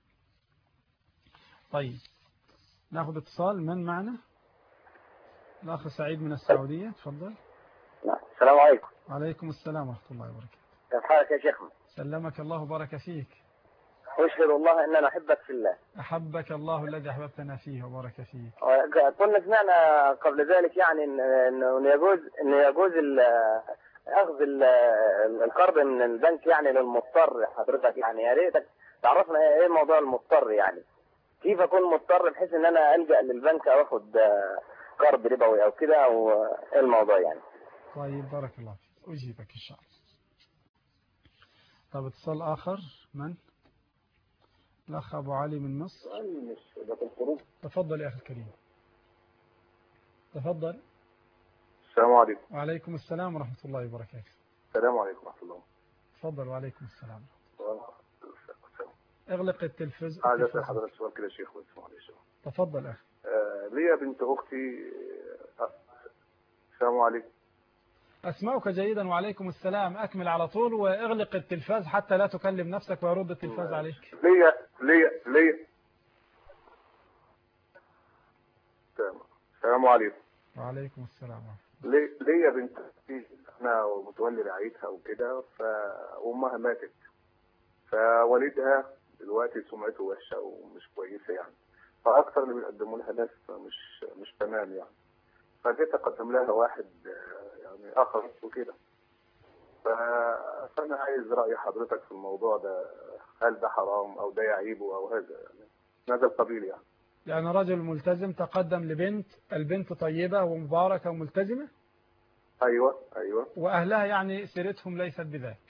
طيب نأخذ اتصال. من معنا؟ الأخ سعيد من السعودية، تفضل. السلام عليكم. وعليكم السلام ورحمة الله وبركاته. كيف حالك يا شيخنا؟ سلمك الله وبارك فيك. أشهد الله أننا أحبك في الله. أحبك الله الذي أحببتنا فيه وبارك فيك. كنا سمعنا قبل ذلك يعني أنه يجوز أنه يجوز أخذ القرض من البنك يعني للمضطر. حضرتك يعني يا ريتك تعرفنا إيه موضوع المضطر، يعني كيف أكون مضطر بحيث أن أنا ألجأ للبنك أو أخذ قرض ربوي أو كده، أو إيه الموضوع يعني. طيب بارك الله فيك، أجيبك إن شاء الله. طب اتصال آخر. من؟ الأخ أبو علي من مصر. تفضل يا أخي الكريم، تفضل. السلام عليكم. وعليكم السلام ورحمة الله وبركاته. السلام عليكم ورحمة الله. تفضل. وعليكم السلام. اغلق التلفزيون. عايز أسأل حضرتك سؤال كده يا شيخ. تفضل أخي. آه ليا بنت أختي السلام عليكم. أسمعك جيدا وعليكم السلام. أكمل على طول واغلق التلفاز حتى لا تكلم نفسك ويرد التلفاز عليك. ليا ليا ليا السلام عليكم. وعليكم السلام. ليا ليا بنت انا ومتولي رعايتها وكده، فامها ماتت، فوالدها دلوقتي سمعته وحشه ومش كويسه يعني، فاكثر اللي بيقدموا لها ناس مش مش تمام يعني، فجيت اقدم لها واحد يعني اخر وكده، فانا عايز راي حضرتك في الموضوع ده، هل ده حرام او ده يعيبه او هذا يعني هذا القبيل يعني. يعني رجل ملتزم تقدم لبنت، البنت طيبة ومباركة وملتزمة. ايوه ايوه. واهلها يعني سيرتهم ليست بذاك.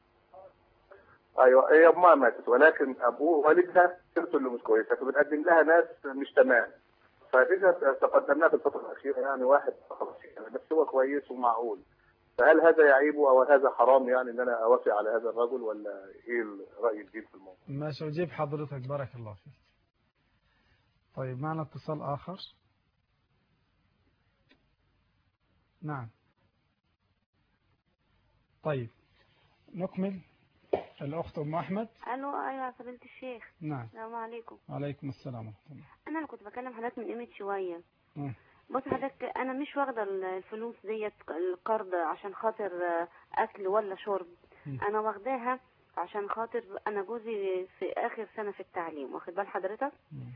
ايوه هي امها ماتت، ولكن ابوه والدها سيرته اللي مش كويسه، فبنقدم لها ناس مش تمام، فدي تقدمناها في الفتره الاخيره يعني واحد خلاص يعني بس هو كويس ومعقول، فهل هذا يعيبه او هذا حرام يعني ان انا اوافق على هذا الرجل، ولا ايه الراي الجديد في الموضوع؟ ماشي اجيب حضرتك بارك الله فيك. طيب معنا اتصال اخر. نعم. طيب نكمل. الأخت أم أحمد. ألو. أيوة يا فضيلة الشيخ. نعم. السلام عليكم. وعليكم السلام ورحمة الله. أنا اللي كنت بكلم حضرتك من قيمة شوية. م. بص حضرتك، أنا مش واخدة الفلوس ديت القرض عشان خاطر أكل ولا شرب. م. أنا واخداها عشان خاطر أنا جوزي في آخر سنة في التعليم، واخد بال حضرتك؟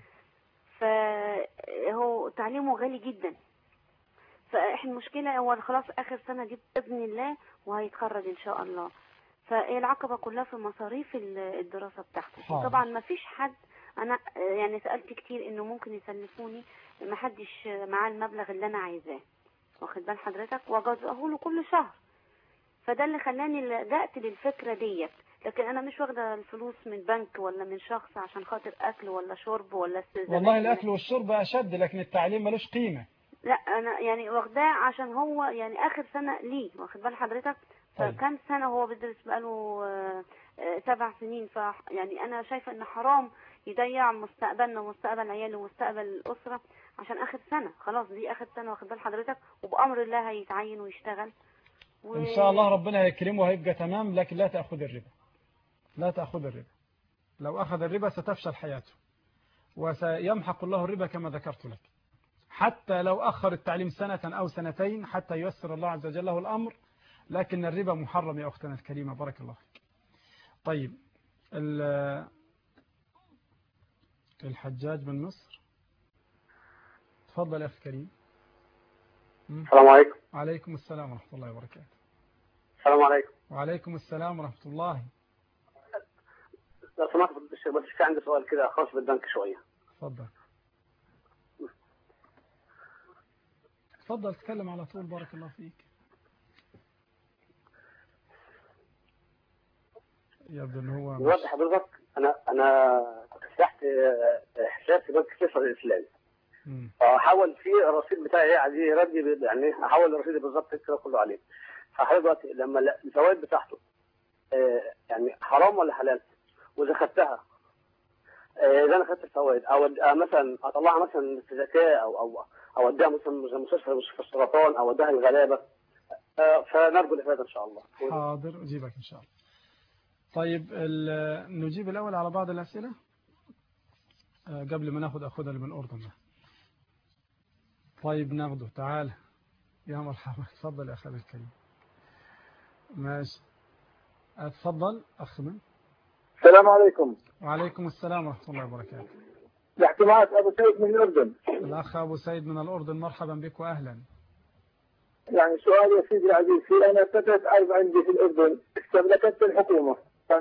فهو تعليمه غالي جدا، فإحنا المشكلة هو خلاص آخر سنة دي بإذن الله وهيتخرج إن شاء الله، فالعقبة كلها في مصاريف الدراسة بتاعته. طبعا ما فيش حد، أنا يعني سألت كتير إنه ممكن يسلفوني، ما حدش معاه المبلغ اللي أنا عايزاه، واخد بال حضرتك، وأجزأه له كل شهر. فده اللي خلاني لجأت للفكرة ديت، لكن أنا مش واخدة الفلوس من بنك ولا من شخص عشان خاطر أكل ولا شرب ولا استزادة. والله الأكل والشرب أشد، لكن التعليم ملوش قيمة. لا أنا يعني واخداه عشان هو يعني آخر سنة ليه، واخد بال حضرتك، فكم سنة هو بيدرس بقاله سبع سنين، ف يعني أنا شايفة إن حرام يضيع مستقبلنا ومستقبل عياله ومستقبل الأسرة عشان آخر سنة. خلاص دي آخر سنة، واخد بال حضرتك، وبأمر الله هيتعين ويشتغل و... إن شاء الله ربنا هيكرمه وهيبقى تمام، لكن لا تأخذ الربا، لا تأخذ الربا. لو أخذ الربا ستفشل حياته، وسيمحق الله الربا كما ذكرت لك. حتى لو أخر التعليم سنة أو سنتين حتى ييسر الله عز وجل له الأمر، لكن الربا محرم يا أختنا الكريمة بارك الله فيك. طيب الحجاج بن مصر، تفضل يا أخي كريم. السلام عليكم. وعليكم السلام ورحمة الله وبركاته. السلام عليكم. وعليكم السلام ورحمة الله. لو سمحت بس في عندي سؤال كده خاص بالبنك شوية. تفضل. تفضل تكلم على طول بارك الله فيك. يبدو ان هو دلوقتي حضرتك انا انا فتحت حساب في بنك فيصل الاسلامي، فحول فيه الرصيد بتاعي عايز يرد، يعني احول الرصيد بالظبط كده كله عليه. فحضرتك دلوقتي لما الفوائد بتاعته يعني حرام ولا حلال؟ واذا خدتها اذا انا خدت الفوائد او مثلا اطلعها مثلا في زكاه او او او اديها مثلا مستشفى مستشفى السرطان او اديها للغلابه، فنرجو الافاده ان شاء الله. حاضر اجيبك ان شاء الله. طيب نجيب الاول على بعض الاسئله قبل ما ناخذ اخونا اللي من الاردن. طيب ناخده، تعال يا مرحبا. تفضل يا اخي الكريم. ماشي اتفضل اخ من. السلام عليكم. وعليكم السلام ورحمه الله وبركاته. تحت معك ابو سيد من الاردن. الاخ ابو سيد من الاردن، مرحبا بك واهلا. يعني سؤال يا سيدي العزيز، في انا فتره ارض عندي في الاردن استملكت الحكومه،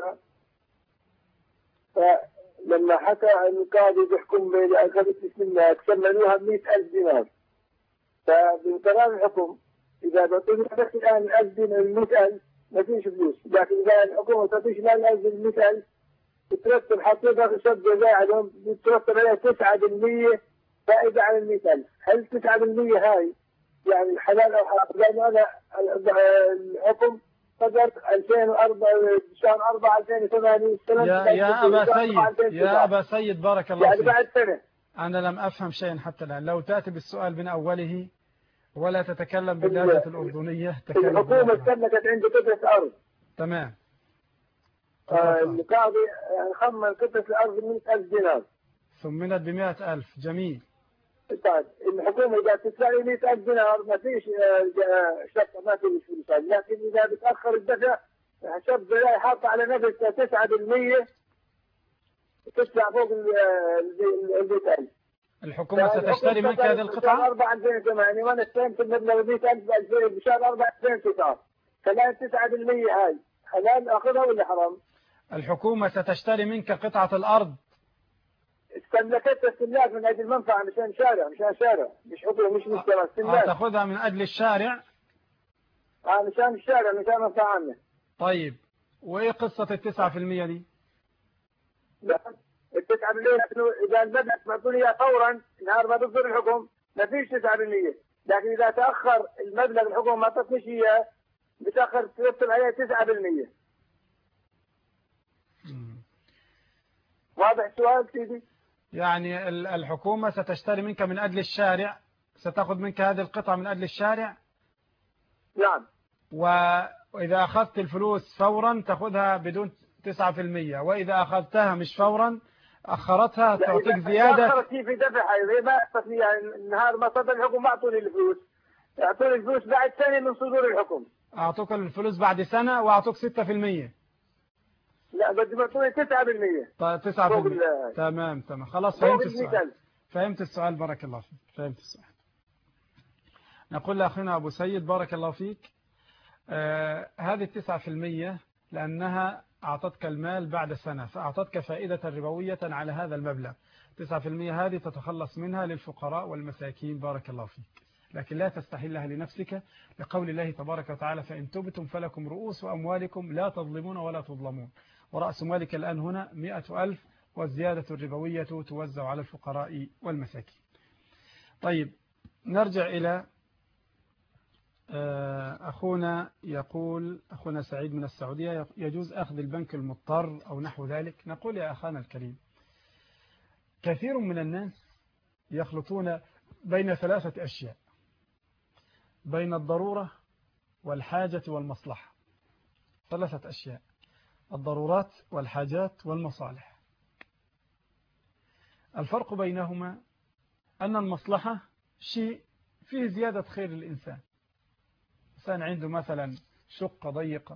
فلما حكى القاضي بيحكم بي اخذت استملاك ثمنوها ب مئة ألف دينار، فبقرار الحكم اذا بطلنا بس الان ألف دينار مئة ألف ما فيش فلوس، لكن اذا الحكومه تعطيش مال ألف مئة ألف بترتب حطيتها في شد جزاء عليهم، بترتب عليها تسعة بالمئة فائده على المئة ألف. هل تسعة بالمئة هاي يعني حلال او حرام؟ لانه انا الحكم صدر ألفين وأربعة شهر أربعة ألفين وثمانية. يا يا ابا سيد يا ابا سيد بارك الله يعني فيك. بعد سنه انا لم افهم شيئا حتى الان، لو تاتي بالسؤال من اوله ولا تتكلم باللهجة الأردنية. تكلم الحكومة استملكت عنده قطعة أرض. تمام. آه القاضي خمن قطعة الأرض مئة ألف دينار. ثمنت بمئة ألف. جميل. طيب الحكومة إذا تدفع لي مئة ألف دينار ما فيش شرطة، ما فيش فلوس، لكن إذا بتأخر الدفع شرط زي حاطة على نفسها تسعة بالمئة تدفع فوق ال مئة ألف. الحكومة ستشتري منك هذه القطعة؟ أربعة ألفين وثمانية وأنا استلمت المبلغ مئة ألف بشهر أربعة ألفين وتسعة. كلام تسعة بالمئة هاي حلال أخذها ولا حرام؟ الحكومة ستشتري منك قطعة الأرض. استملكتها استملاك من أجل المنفعة، مشان شارع، مشان شارع، مش حكومة، مش مشترى، استملاك. تأخذها من أجل الشارع؟ آه مشان الشارع، مشان منفعة عنه. طيب وإيه قصة التسعة في المية دي؟ لا التسعة بالمئة إذا المبلغ معطوني إياه فورا نهار ما تصدر الحكم ما فيش تسعة بالمئة، لكن إذا تأخر المبلغ الحكومة ما تعطيش إياه بتأخر ترتب عليه تسعة بالمئة. واضح السؤال سيدي؟ يعني الحكومة ستشتري منك من أجل الشارع، ستأخذ منك هذه القطعة من أجل الشارع؟ نعم. وإذا أخذت الفلوس فورا تأخذها بدون تسعة في المئة، وإذا أخذتها مش فورا أخرتها تعطيك زيادة. أخرت في دفعها إذا ما أخذت يعني النهار ما صدر الحكم ما أعطوني الفلوس، أعطوني الفلوس بعد سنة من صدور الحكم. أعطوك الفلوس بعد سنة وأعطوك ستة في المئة. لا بدي معطوني تسعة بالمئة. طيب تسعة في المئة. تمام تمام خلاص فهمت السؤال. فهمت السؤال بارك الله فيك. فهمت السؤال. نقول لأخينا أبو سيد بارك الله فيك. آه هذه التسعة في المئة لأنها أعطتك المال بعد سنة فأعطتك فائدة ربوية على هذا المبلغ. تسعة في المئة هذه تتخلص منها للفقراء والمساكين بارك الله فيك، لكن لا تستحلها لنفسك لقول الله تبارك وتعالى فإن تبتم فلكم رؤوس أموالكم لا تظلمون ولا تظلمون، ورأس مالك الآن هنا مئة ألف والزيادة الربوية توزع على الفقراء والمساكين. طيب نرجع إلى أخونا يقول أخونا سعيد من السعودية يجوز أخذ البنك المضطر أو نحو ذلك. نقول يا أخانا الكريم كثير من الناس يخلطون بين ثلاثة أشياء، بين الضرورة والحاجة والمصلحة. ثلاثة أشياء: الضرورات والحاجات والمصالح. الفرق بينهما أن المصلحة شيء فيه زيادة خير للإنسان. إنسان عنده مثلا شقة ضيقة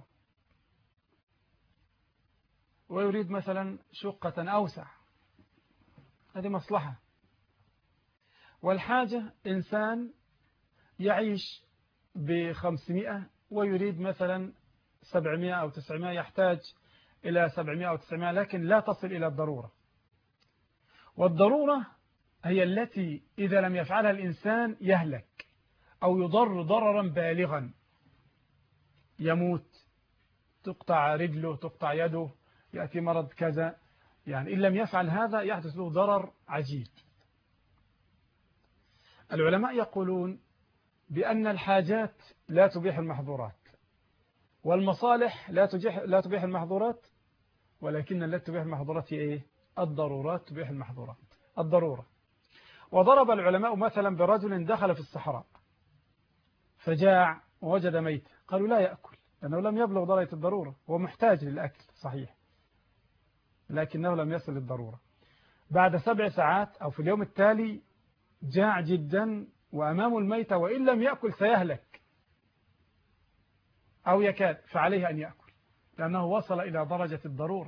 ويريد مثلا شقة أوسع، هذه مصلحة. والحاجة إنسان يعيش بخمسمائة ويريد مثلا سبعمائة أو تسعمائة، يحتاج إلى سبعمائة أو تسعمائة لكن لا تصل إلى الضرورة. والضرورة هي التي إذا لم يفعلها الإنسان يهلك أو يضر ضررا بالغا، يموت، تقطع رجله، تقطع يده، يأتي مرض كذا، يعني إن لم يفعل هذا يحدث له ضرر عجيب. العلماء يقولون بأن الحاجات لا تبيح المحظورات والمصالح لا تبيح لا تبيح المحظورات، ولكن التي تبيح المحظورات هي إيه؟ الضرورات تبيح المحظورات. الضرورة. وضرب العلماء مثلا برجل دخل في الصحراء فجاع ووجد ميت، قالوا لا يأكل لأنه لم يبلغ درجة الضرورة، هو محتاج للأكل صحيح لكنه لم يصل للضرورة. بعد سبع ساعات أو في اليوم التالي جاع جدا وأمامه الميت وإن لم يأكل سيهلك أو يكاد، فعليه أن يأكل لأنه وصل إلى درجة الضرورة.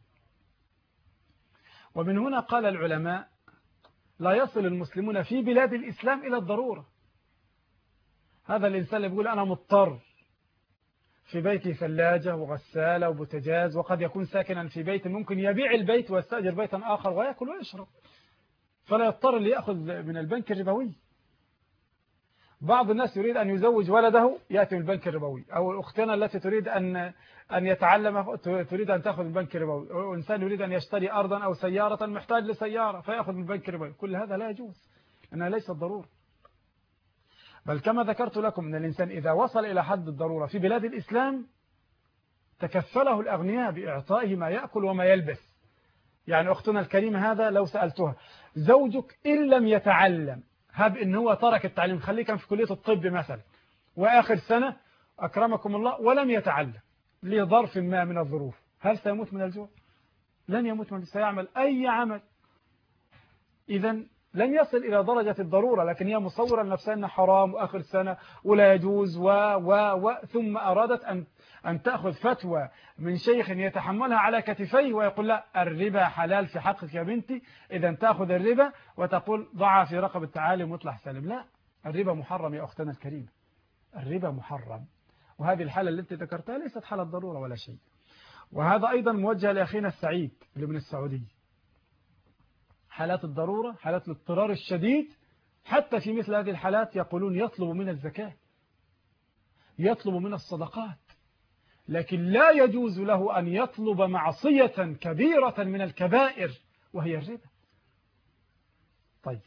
ومن هنا قال العلماء لا يصل المسلمون في بلاد الإسلام إلى الضرورة. هذا الإنسان اللي بيقول أنا مضطر، في بيتي ثلاجة وغسالة وبوتاجاز، وقد يكون ساكنا في بيت ممكن يبيع البيت ويستأجر بيتا آخر ويأكل ويشرب، فلا يضطر ليأخذ من البنك الربوي. بعض الناس يريد أن يزوج ولده يأتي من البنك الربوي، أو أختنا التي تريد أن أن يتعلم تريد أن تأخذ من البنك الربوي، أو إنسان يريد أن يشتري أرضا أو سيارة محتاج لسيارة فيأخذ من البنك الربوي. كل هذا لا يجوز لأنها ليست ضرورة. بل كما ذكرت لكم أن الإنسان إذا وصل إلى حد الضرورة في بلاد الإسلام تكفله الأغنياء بإعطائه ما يأكل وما يلبس. يعني أختنا الكريمة هذا لو سألتها زوجك إن لم يتعلم هب إن هو ترك التعليم، خليه كان في كلية الطب مثلا وآخر سنة أكرمكم الله ولم يتعلم لظرف ما من الظروف، هل سيموت من الجوع؟ لن يموت من الجوع، سيعمل أي عمل. إذا لن يصل إلى درجة الضرورة، لكن هي مصورة لنفسها أنه حرام وآخر سنة ولا يجوز و و و ثم أرادت أن أن تأخذ فتوى من شيخ يتحملها على كتفيه ويقول لا الربا حلال في حقك يا بنتي، إذا تأخذ الربا وتقول ضع في رقبة تعالي واطلع سالم. لا، الربا محرم يا أختنا الكريمة، الربا محرم. وهذه الحالة اللي انت ذكرتها ليست حالة ضرورة ولا شيء. وهذا أيضا موجه لأخينا السعيد اللي من السعودية. حالات الضرورة، حالات الاضطرار الشديد، حتى في مثل هذه الحالات يقولون يطلب من الزكاة، يطلب من الصدقات، لكن لا يجوز له أن يطلب معصية كبيرة من الكبائر وهي الربا. طيب،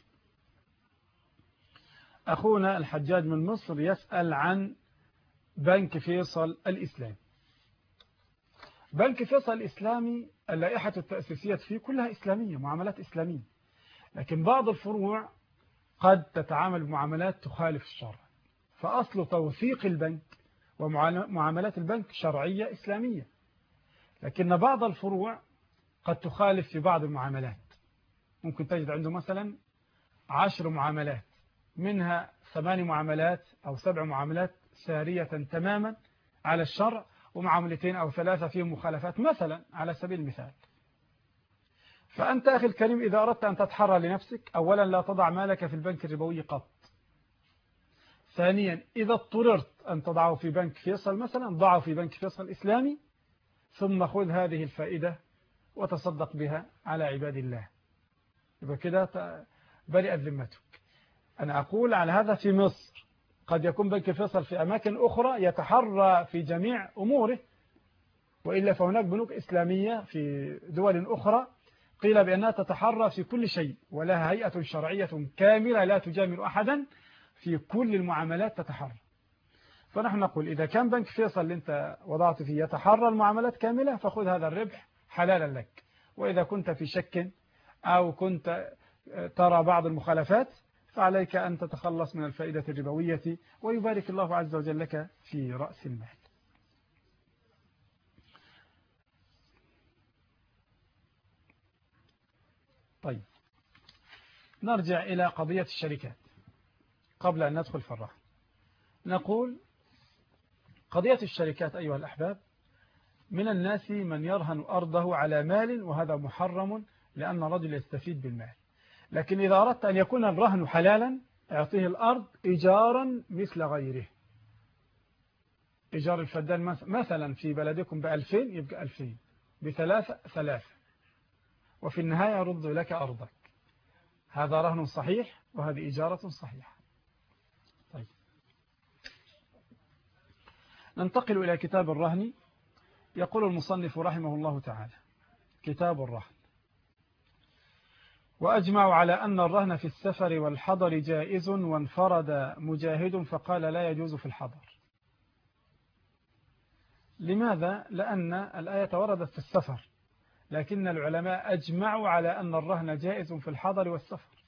أخونا الحجاج من مصر يسأل عن بنك فيصل الإسلامي. بنك فيصل الإسلامي اللائحة التأسيسية فيه كلها إسلامية، معاملات إسلامية، لكن بعض الفروع قد تتعامل بمعاملات تخالف الشرع، فأصل توثيق البنك ومعاملات البنك شرعية إسلامية، لكن بعض الفروع قد تخالف في بعض المعاملات. ممكن تجد عنده مثلا عشر معاملات، منها ثماني معاملات أو سبع معاملات سارية تماما على الشرع، ومعاملتين أو ثلاثة فيهم مخالفات مثلا على سبيل المثال. فأنت أخي الكريم إذا أردت أن تتحرى لنفسك، أولا لا تضع مالك في البنك الربوي قط. ثانيا إذا اضطررت أن تضعه في بنك فيصل مثلا، ضعه في بنك فيصل الإسلامي، ثم خذ هذه الفائدة وتصدق بها على عباد الله، يبقى كده برئت ذمتك. أنا أقول على هذا في مصر، قد يكون بنك فيصل في أماكن أخرى يتحرى في جميع أموره، وإلا فهناك بنوك إسلامية في دول أخرى قيل بأنها تتحرى في كل شيء، ولها هيئة شرعية كاملة لا تجامل أحدا في كل المعاملات تتحرى. فنحن نقول إذا كان بنك فيصل اللي أنت وضعت فيه يتحرى المعاملات كاملة، فخذ هذا الربح حلالا لك. وإذا كنت في شك أو كنت ترى بعض المخالفات، فعليك أن تتخلص من الفائدة الربوية، ويبارك الله عز وجل لك في رأس المال. طيب، نرجع إلى قضية الشركات قبل أن ندخل في الرهن. نقول قضية الشركات أيها الأحباب، من الناس من يرهن أرضه على مال، وهذا محرم لأن الرجل يستفيد بالمال. لكن إذا أردت أن يكون الرهن حلالا، اعطيه الأرض إيجارا مثل غيره. إيجار الفدان مثلا في بلدكم بألفين، يبقى ألفين، بثلاثة ثلاثة، وفي النهاية يرد لك أرضك. هذا رهن صحيح وهذه إجارة صحيحة. طيب، ننتقل إلى كتاب الرهن. يقول المصنف رحمه الله تعالى: كتاب الرهن: وأجمع على أن الرهن في السفر والحضر جائز، وانفرد مجاهد فقال لا يجوز في الحضر. لماذا؟ لأن الآية وردت في السفر، لكن العلماء أجمعوا على أن الرهن جائز في الحضر والسفر.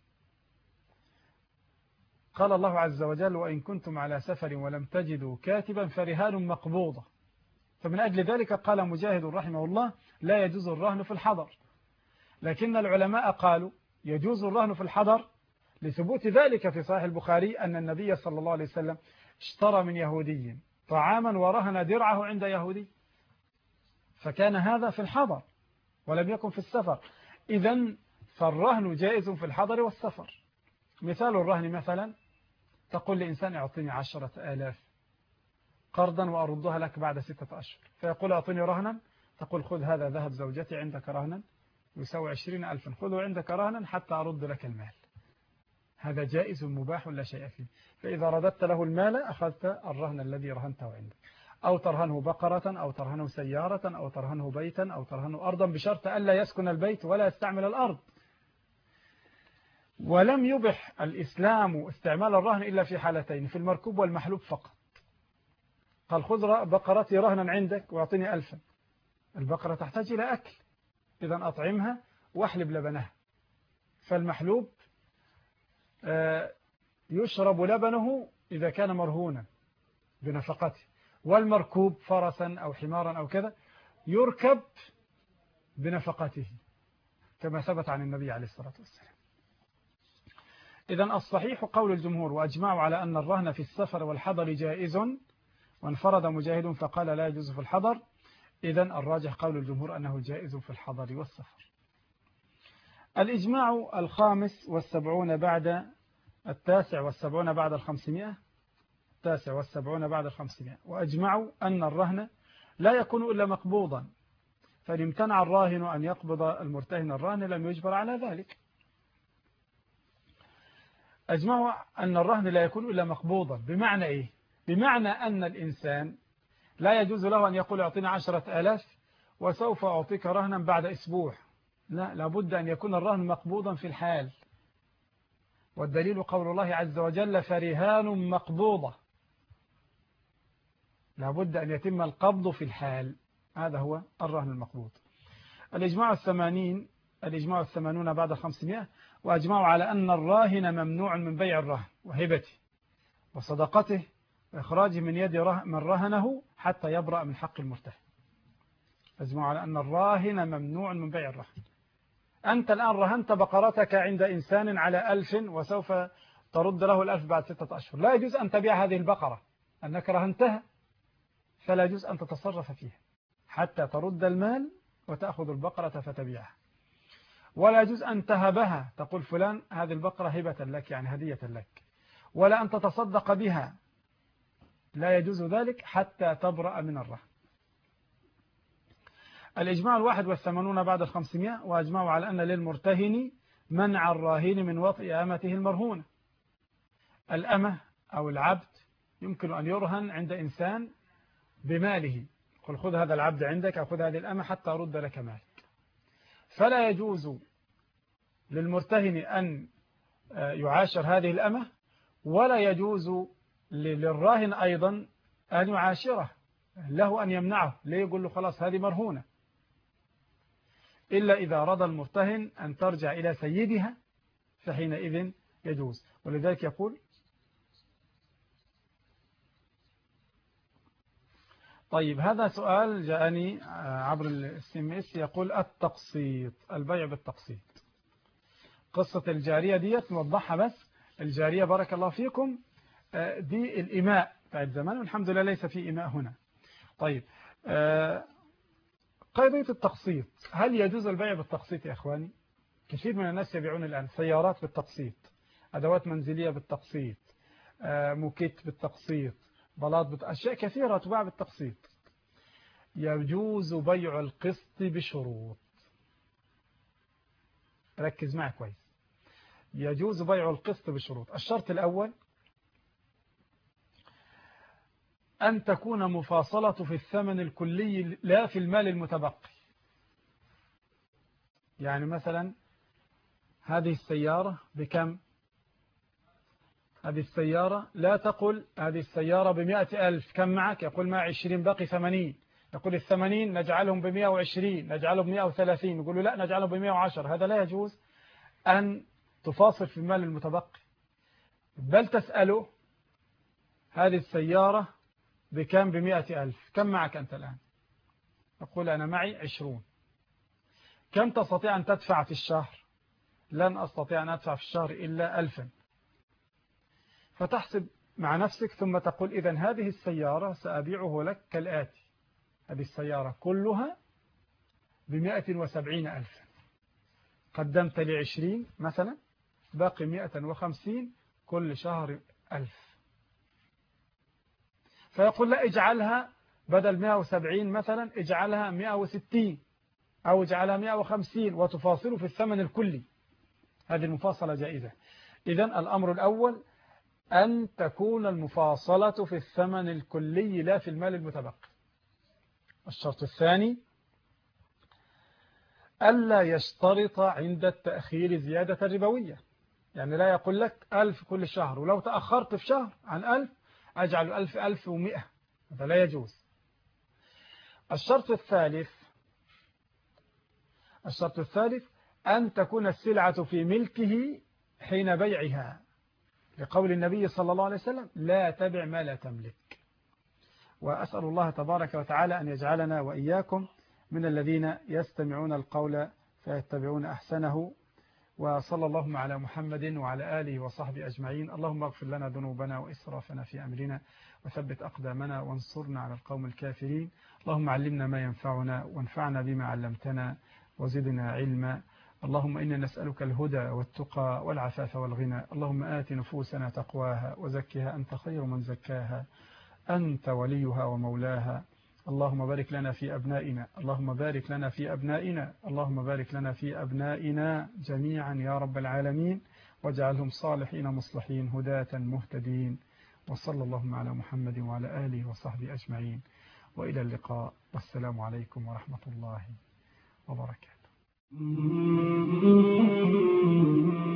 قال الله عز وجل: وإن كنتم على سفر ولم تجدوا كاتبا فرهان مقبوضة. فمن أجل ذلك قال مجاهد رحمه الله: لا يجوز الرهن في الحضر. لكن العلماء قالوا يجوز الرهن في الحضر لثبوت ذلك في صحيح البخاري أن النبي صلى الله عليه وسلم اشترى من يهودي طعاما ورهن درعه عند يهودي، فكان هذا في الحضر ولم يكن في السفر. إذن فالرهن جائز في الحضر والسفر. مثال الرهن مثلا، تقول لإنسان اعطيني عشرة آلاف قرضا وأردها لك بعد ستة أشهر، فيقول اعطيني رهنا، تقول خذ هذا ذهب زوجتي عندك رهنا يساوي عشرين ألفا، خذه عندك رهنا حتى أرد لك المال. هذا جائز مباح لا شيء فيه. فإذا رددت له المال أخذت الرهن الذي رهنته عندك. أو ترهنه بقرة أو ترهنه سيارة أو ترهنه بيتا أو ترهنه أرضا، بشرط ألا يسكن البيت ولا يستعمل الأرض. ولم يبح الإسلام استعمال الرهن إلا في حالتين: في المركوب والمحلوب فقط. قال خذ بقرتي رهنا عندك واعطني ألفا. البقرة تحتاج إلى أكل، إذن أطعمها واحلب لبنها. فالمحلوب يشرب لبنه إذا كان مرهونا بنفقته، والمركوب فرسا أو حمارا أو كذا يركب بنفقته كما ثبت عن النبي عليه الصلاة والسلام. إذن الصحيح قول الجمهور، وأجمعوا على أن الرهن في السفر والحضر جائز، وانفرد مجاهد فقال لا يجوز في الحضر. إذن الراجح قول الجمهور أنه جائز في الحضر والسفر. الإجماع الخامس والسبعون بعد التاسع والسبعون بعد الخمسمائة التاسع والسبعون بعد الخمسمائة وأجمعوا أن الرهن لا يكون إلا مقبوضا، فإن امتنع الراهن أن يقبض المرتهن الرهن لم يجبر على ذلك. أجمعوا أن الرهن لا يكون إلا مقبوضا. بمعنى إيه؟ بمعنى أن الإنسان لا يجوز له أن يقول أعطينا عشرة آلاف وسوف أعطيك رهنا بعد أسبوع. لا، لابد أن يكون الرهن مقبوضا في الحال، والدليل قول الله عز وجل فرهان مقبوضة، لابد أن يتم القبض في الحال، هذا هو الرهن المقبوض. الإجماع الثمانين الإجماع الثمانون بعد خمسمائة وأجمعوا على أن الراهن ممنوع من بيع الرهن وهبته وصدقته وإخراجه من يد من رهنه حتى يبرأ من حق المرتهن. أجمعوا على أن الراهن ممنوع من بيع الرهن. أنت الآن رهنت بقرتك عند إنسان على ألف وسوف ترد له الألف بعد ستة أشهر، لا يجوز أن تبيع هذه البقرة، أنك رهنتها فلا يجوز أن تتصرف فيها حتى ترد المال وتأخذ البقرة فتبيعها. ولا يجوز أن تهبها، تقول فلان هذه البقرة هبة لك يعني هدية لك، ولا أن تتصدق بها، لا يجوز ذلك حتى تبرأ من الرهن. الإجماع الواحد والثمانون بعد الخمسمائة وأجمعوا على أن للمرتهن منع الراهن من وطئ أمته المرهونة. الأمة أو العبد يمكن أن يرهن عند إنسان بماله، قل خذ هذا العبد عندك أو خذ هذه الأمة حتى أرد لك مالك، فلا يجوز للمرتهن أن يعاشر هذه الأمة، ولا يجوز للراهن أيضا أن يعاشره، له أن يمنعه، ليه يقول له خلاص هذه مرهونة، إلا إذا رضى المرتهن أن ترجع إلى سيدها فحينئذ يجوز. ولذلك يقول طيب هذا سؤال جاءني عبر الاس ام اس يقول التقسيط، البيع بالتقسيط، قصة الجارية ديت نوضحها بس. الجارية بارك الله فيكم دي الإماء بعد زمان، والحمد لله ليس في إماء هنا. طيب قضية التقسيط، هل يجوز البيع بالتقسيط يا إخواني؟ كثير من الناس يبيعون الآن سيارات بالتقسيط، أدوات منزلية بالتقسيط، موكيت بالتقسيط، بلاط بالتقسيط، أشياء كثيرة تباع بالتقسيط. يجوز بيع القسط بشروط، ركز معي كويس، يجوز بيع القسط بشروط. الشرط الأول أن تكون مفاصلة في الثمن الكلي لا في المال المتبقي. يعني مثلا هذه السيارة بكم؟ هذه السيارة لا تقل هذه السيارة بمئة ألف، كم معك؟ يقول معي عشرين باقي ثمانين، يقول الثمانين نجعلهم بمئة وعشرين، نجعلهم بمئة وثلاثين، يقول له لا نجعلهم بمئة وعشر. هذا لا يجوز أن تفاصل في المال المتبقي، بل تسأله هذه السيارة بكم؟ بمئة ألف، كم معك أنت الآن؟ يقول أنا معي عشرون. كم تستطيع أن تدفع في الشهر؟ لن أستطيع أن أدفع في الشهر إلا ألفا. فتحسب مع نفسك ثم تقول إذن هذه السيارة سأبيعه لك كالآتي، هذه السيارة كلها بمئة وسبعين ألفا، قدمت لي عشرين مثلا، باقي مئة وخمسين، كل شهر ألف. فيقول لا اجعلها بدل مئة وسبعين مثلا اجعلها مئة وستين أو اجعلها مئة وخمسين وتفاصله في الثمن الكلي. هذه المفاصلة جائزة. إذن الأمر الأول أن تكون المفاصلة في الثمن الكلي لا في المال المتبقي. الشرط الثاني ألا يشترط عند التأخير زيادة ربوية، يعني لا يقول لك ألف كل شهر ولو تأخرت في شهر عن ألف أجعل ألف ألف ومئة، هذا لا يجوز. الشرط الثالث الشرط الثالث أن تكون السلعة في ملكه حين بيعها، لقول النبي صلى الله عليه وسلم لا تبع ما لا تملك. وأسأل الله تبارك وتعالى أن يجعلنا وإياكم من الذين يستمعون القول فيتبعون أحسنه. وصلى اللهم على محمد وعلى آله وصحبه أجمعين. اللهم اغفر لنا ذنوبنا وإسرافنا في أمرنا وثبت أقدامنا وانصرنا على القوم الكافرين. اللهم علمنا ما ينفعنا وانفعنا بما علمتنا وزدنا علما. اللهم إنا نسألك الهدى والتقى والعفاف والغنى. اللهم آت نفوسنا تقواها وزكها أنت خير من زكاها أنت وليها ومولاها. اللهم بارك لنا في أبنائنا اللهم بارك لنا في أبنائنا اللهم بارك لنا في أبنائنا جميعا يا رب العالمين، واجعلهم صالحين مصلحين هداة مهتدين. وصلى اللهم على محمد وعلى آله وصحبه أجمعين، وإلى اللقاء، والسلام عليكم ورحمة الله وبركاته.